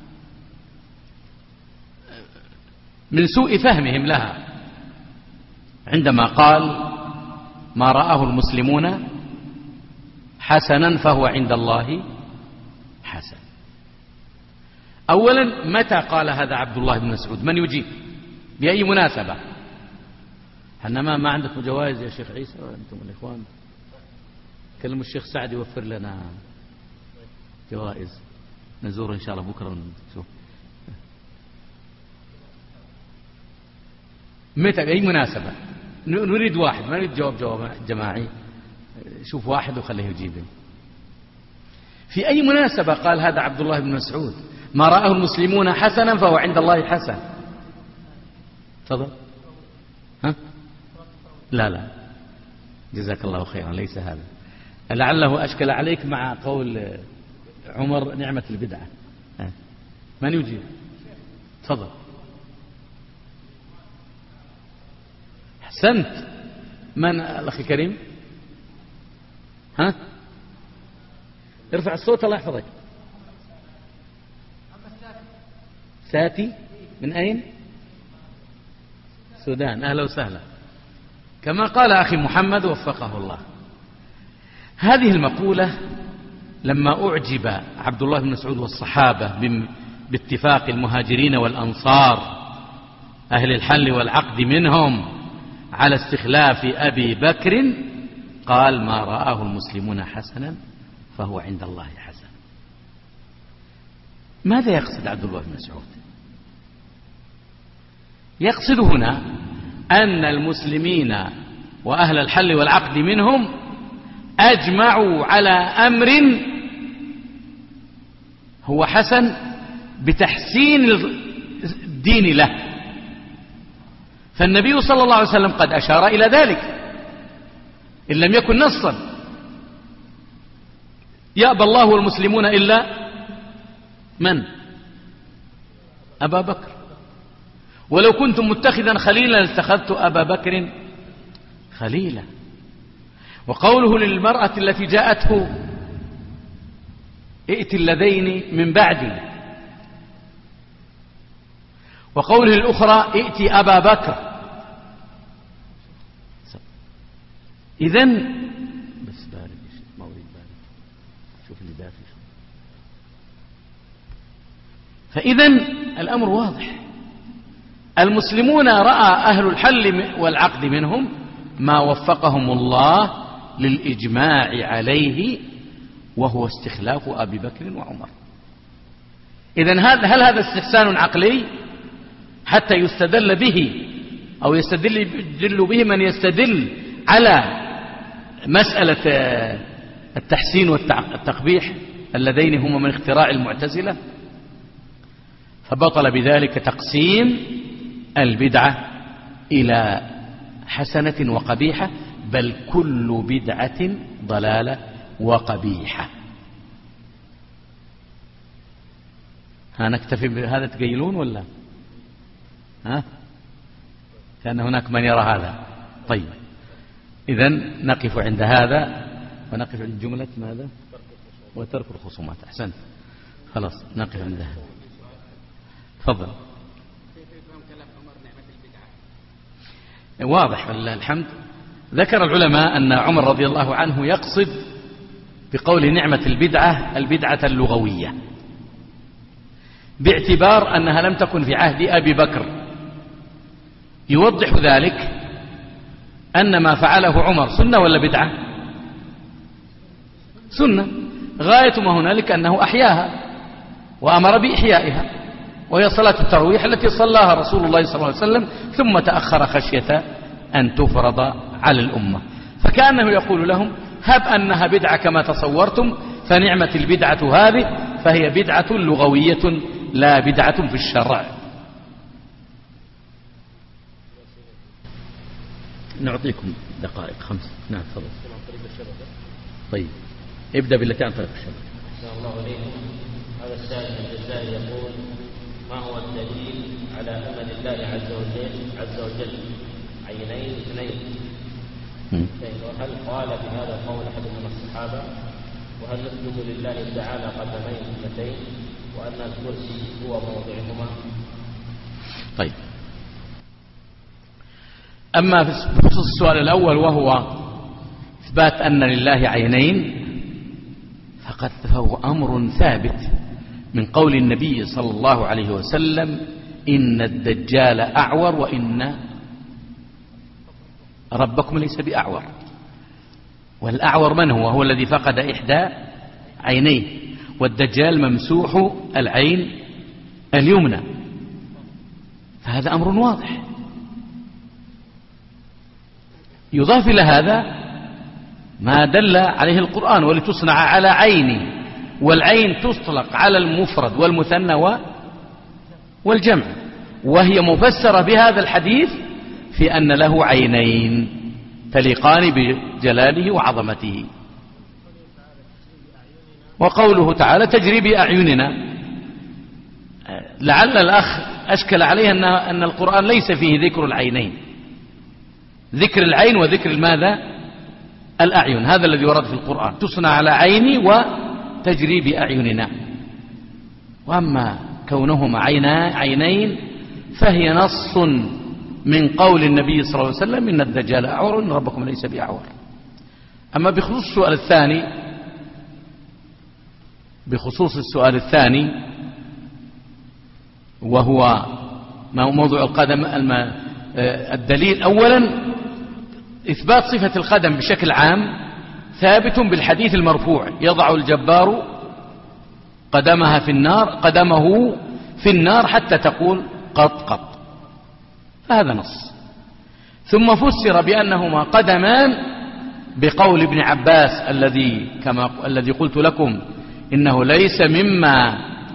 من سوء فهمهم لها عندما قال: ما رآه المسلمون حسنا فهو عند الله حسن. أولا، متى قال هذا عبد الله بن مسعود؟ من يجيب؟ بأي مناسبة؟ احنا ما ما عندكم جوائز يا شيخ عيسى وانتم الاخوان؟ كلموا الشيخ سعد يوفر لنا جوائز نزوره ان شاء الله بكره ونشوف. متى بأي مناسبة؟ نريد واحد، ما نريد جواب جواب جماعي. شوف واحد وخليه يجيب. في أي مناسبة قال هذا عبد الله بن مسعود ما رآه المسلمون حسنا فهو عند الله حسن؟ تفضل. ها؟ لا لا جزاك الله خيرا، ليس هذا. لعله أشكل عليك مع قول عمر نعمة البدعة. من يجيب؟ تفضل. أحسنت. من الأخ الكريم؟ ها؟ ارفع الصوت الله يحفظك. ساتي من أين؟ السودان. أهلا وسهلا. كما قال أخي محمد وفقه الله، هذه المقولة لما أعجب عبد الله بن مسعود والصحابة باتفاق المهاجرين والأنصار أهل الحل والعقد منهم على استخلاف أبي بكر قال: ما رآه المسلمون حسنا فهو عند الله حسن. ماذا يقصد عبد الله بن مسعود؟ يقصد هنا أن المسلمين وأهل الحل والعقد منهم أجمعوا على أمر هو حسن بتحسين الدين له. فالنبي صلى الله عليه وسلم قد أشار إلى ذلك إن لم يكن نصا. يأبى الله والمسلمون إلا من؟ أبا بكر. ولو كنتم متخذا خليلا لاتخذت أبا بكر خليلا. وقوله للمرأة التي جاءته: ائت اللذين من بعدي. وقوله الأخرى: ائتي أبا بكر. إذن بس بارد ما أريد بارد، شوف اللي دافي. فإذن الأمر واضح. المسلمون رأى أهل الحل والعقد منهم ما وفقهم الله للإجماع عليه وهو استخلاف أبي بكر وعمر. إذن هل هذا استحسان عقلي حتى يستدل به أو يستدل به من يستدل على مسألة التحسين والتقبيح اللذين هما من اختراع المعتزلة؟ فبطل بذلك تقسيم البدعة إلى حسنة وقبيحة، بل كل بدعة ضلالة وقبيحة. ها نكتفي بهذا؟ تقيلون ولا ها؟ كان هناك من يرى هذا. طيب إذن نقف عند هذا ونقف عند جملة ماذا؟ وترك الخصومات. أحسنت. خلاص نقف عند هذا. تفضل. واضح ولله الحمد. ذكر العلماء أن عمر رضي الله عنه يقصد بقول نعمة البدعة البدعة اللغوية، باعتبار أنها لم تكن في عهد أبي بكر. يوضح ذلك أن ما فعله عمر سنة ولا بدعة؟ سنة، غاية ما هنالك أنه أحياها وأمر بإحيائها، وهي صلاة التراويح التي صلاها رسول الله صلى الله عليه وسلم ثم تأخر خشية أن تفرض على الأمة. فكأنه يقول لهم هب أنها بدعة كما تصورتم فنعمة البدعة هذه، فهي بدعة لغوية لا بدعة في الشرع. نعطيكم دقائق خمس. نعم تفضل. طيب ابدأ بالتي عن طريق الشبكة. أحسن الله إليكم. هذا السائل الجزائري يقول: ما هو الدليل على أن لله عز وجل عز وجل عينين اثنين؟ وهل قال بهذا القول أحد من الصحابة؟ وهل نسجد لله تعالى قدمين اثنتين؟ وأن الكرسي هو موضعهما؟ طيب، أما في خصوص السؤال الأول وهو إثبات أن لله عينين، فقد فهو أمر ثابت من قول النبي صلى الله عليه وسلم: إن الدجال أعور وإن ربكم ليس بأعور. والأعور من هو؟ هو الذي فقد إحدى عينيه، والدجال ممسوح العين اليمنى، فهذا أمر واضح. يضاف إلى هذا ما دل عليه القرآن: ولتصنع على عيني، والعين تطلق على المفرد والمثنى والجمع، وهي مفسرة بهذا الحديث في أن له عينين تليقان بجلاله وعظمته. وقوله تعالى: تجري بأعيننا، لعل الأخ أشكل عليه أن أن القرآن ليس فيه ذكر العينين، ذكر العين وذكر ماذا؟ الأعين، هذا الذي ورد في القرآن: تصنع على عيني وتجري بأعيننا. وأما كونهما عينا عينين فهي نص من قول النبي صلى الله عليه وسلم: إن الدجال أعور إن ربكم ليس بأعور. أما بخصوص السؤال الثاني بخصوص السؤال الثاني وهو موضوع القدم، الدليل أولا إثبات صفة القدم بشكل عام ثابت بالحديث المرفوع: يضع الجبار قدمها في النار قدمه في النار حتى تقول قط قط، فهذا نص. ثم فسر بأنهما قدمان بقول ابن عباس الذي كما الذي قلت لكم إنه ليس مما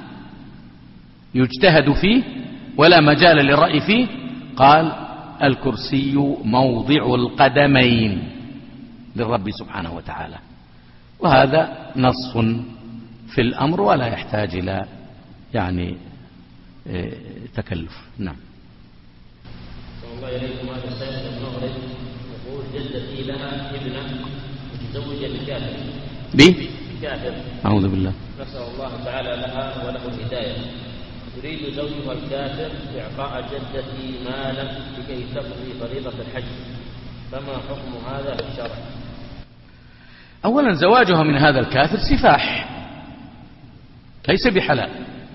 يجتهد فيه ولا مجال للرأي فيه، قال: الكرسي موضع القدمين للرب سبحانه وتعالى. وهذا نص في الأمر ولا يحتاج إلى يعني تكلف. نعم. الله إليكم. هذا السائل من المغرب يقول: جدتي لها ابنة متزوجة بكافر. بكافر. أعوذ بالله. نسأل الله تعالى لها وله الهداية. يريد زوجها الكافر إعطاء جدتي مالا لكي تقضي فريضة الحج، فما حكم هذا في الشرع؟ أولا زواجها من هذا الكافر سفاح ليس بحلال،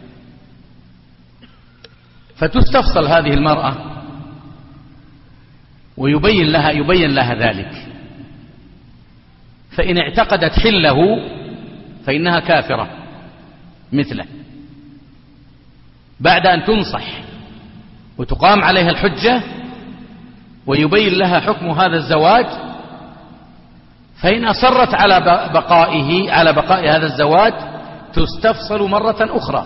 فتستفصل هذه المرأة ويبين لها يبين لها ذلك. فإن اعتقدت حله فإنها كافرة مثله، بعد أن تنصح وتقام عليها الحجة ويبين لها حكم هذا الزواج. فإن أصرت على بقائه على بقاء هذا الزواج تستفصل مرة أخرى: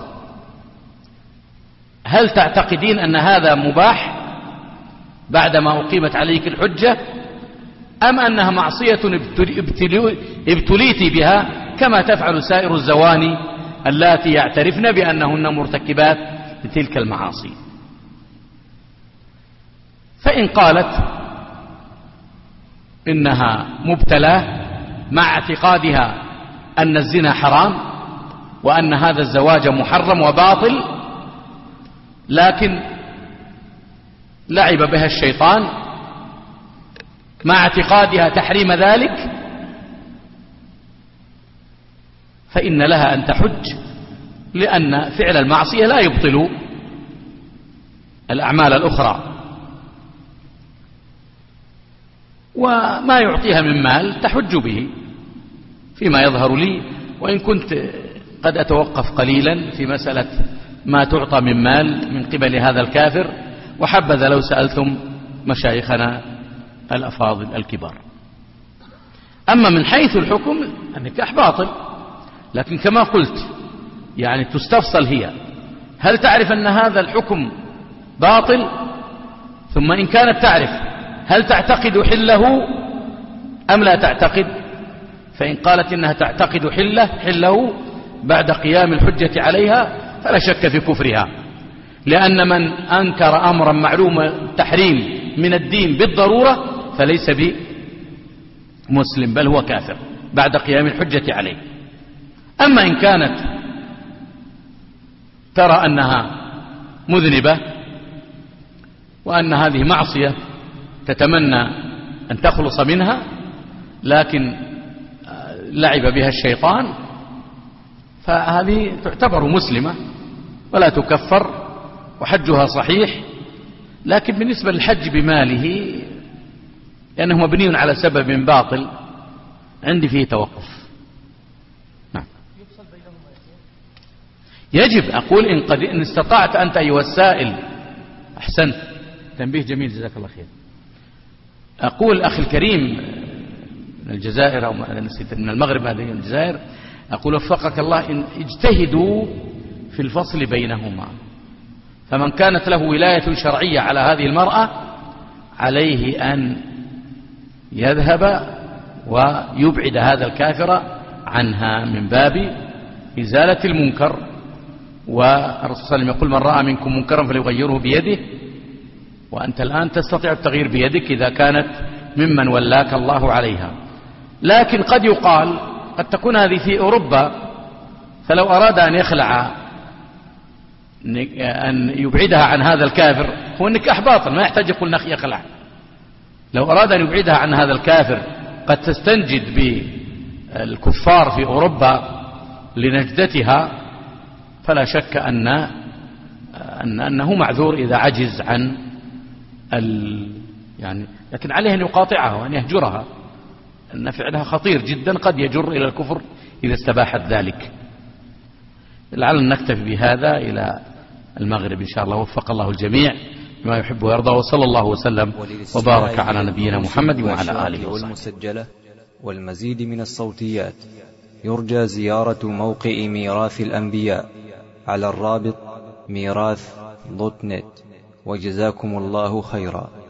هل تعتقدين أن هذا مباح بعدما أقيمت عليك الحجة، أم أنها معصية ابتليت بها كما تفعل سائر الزواني اللاتي يعترفن بأنهن مرتكبات لتلك المعاصي؟ فإن قالت إنها مبتلاه مع اعتقادها أن الزنا حرام وأن هذا الزواج محرم وباطل، لكن لعب بها الشيطان مع اعتقادها تحريم ذلك فإن لها أن تحج، لأن فعل المعصية لا يبطل الأعمال الأخرى، وما يعطيها من مال تحج به فيما يظهر لي، وإن كنت قد أتوقف قليلا في مسألة ما تعطى من مال من قبل هذا الكافر، وحبذا لو سألتم مشايخنا الأفاضل الكبار. أما من حيث الحكم النكاح باطل، لكن كما قلت يعني تستفصل هي، هل تعرف أن هذا الحكم باطل؟ ثم إن كانت تعرف هل تعتقد حله أم لا تعتقد؟ فإن قالت إنها تعتقد حله حله بعد قيام الحجة عليها فلا شك في كفرها، لأن من أنكر أمرا معلوم التحريم من الدين بالضرورة فليس بمسلم، بل هو كافر بعد قيام الحجة عليه. أما إن كانت ترى أنها مذنبة وأن هذه معصية تتمنى أن تخلص منها، لكن لعب بها الشيطان، فهذه تعتبر مسلمة ولا تكفر وحجها صحيح. لكن بالنسبة للحج بماله لأنه مبني على سبب باطل عندي فيه توقف. نعم. يجب أقول إن, قد إن استطعت أنت أيها السائل، أحسنت، تنبيه جميل جزاك الله خير. أقول أخي الكريم من الجزائر أو من المغرب هذه الجزائر، أقول وفقك الله، إن اجتهدوا في الفصل بينهما، فمن كانت له ولاية شرعية على هذه المرأة عليه أن يذهب ويبعد هذا الكافر عنها من باب إزالة المنكر. والرسول صلى الله عليه وسلم يقول من رأى منكم منكرا فليغيره بيده، وأنت الآن تستطيع التغيير بيدك إذا كانت ممن ولاك الله عليها. لكن قد يقال قد تكون هذه في أوروبا، فلو أراد أن يخلع أن يبعدها عن هذا الكافر هو النكاح باطل، ما يحتاج يقول نخ يخلع. لو أراد أن يبعدها عن هذا الكافر قد تستنجد بالكفار في أوروبا لنجدتها، فلا شك أن أن أنه معذور إذا عجز عن ال يعني، لكن عليه أن يقاطعها وأن يهجرها، أن فعلها خطير جدا قد يجر إلى الكفر إذا استباحت ذلك. لعلنا نكتفي بهذا إلى المغرب إن شاء الله. وفق الله الجميع بما يحب ويرضى، وصلى الله وسلم وبارك على نبينا محمد وعلى آله وصحبه. والمزيد من الصوتيات يرجى زيارة موقع ميراث الأنبياء على الرابط ميراث دوت نت. وجزاكم الله خيرا.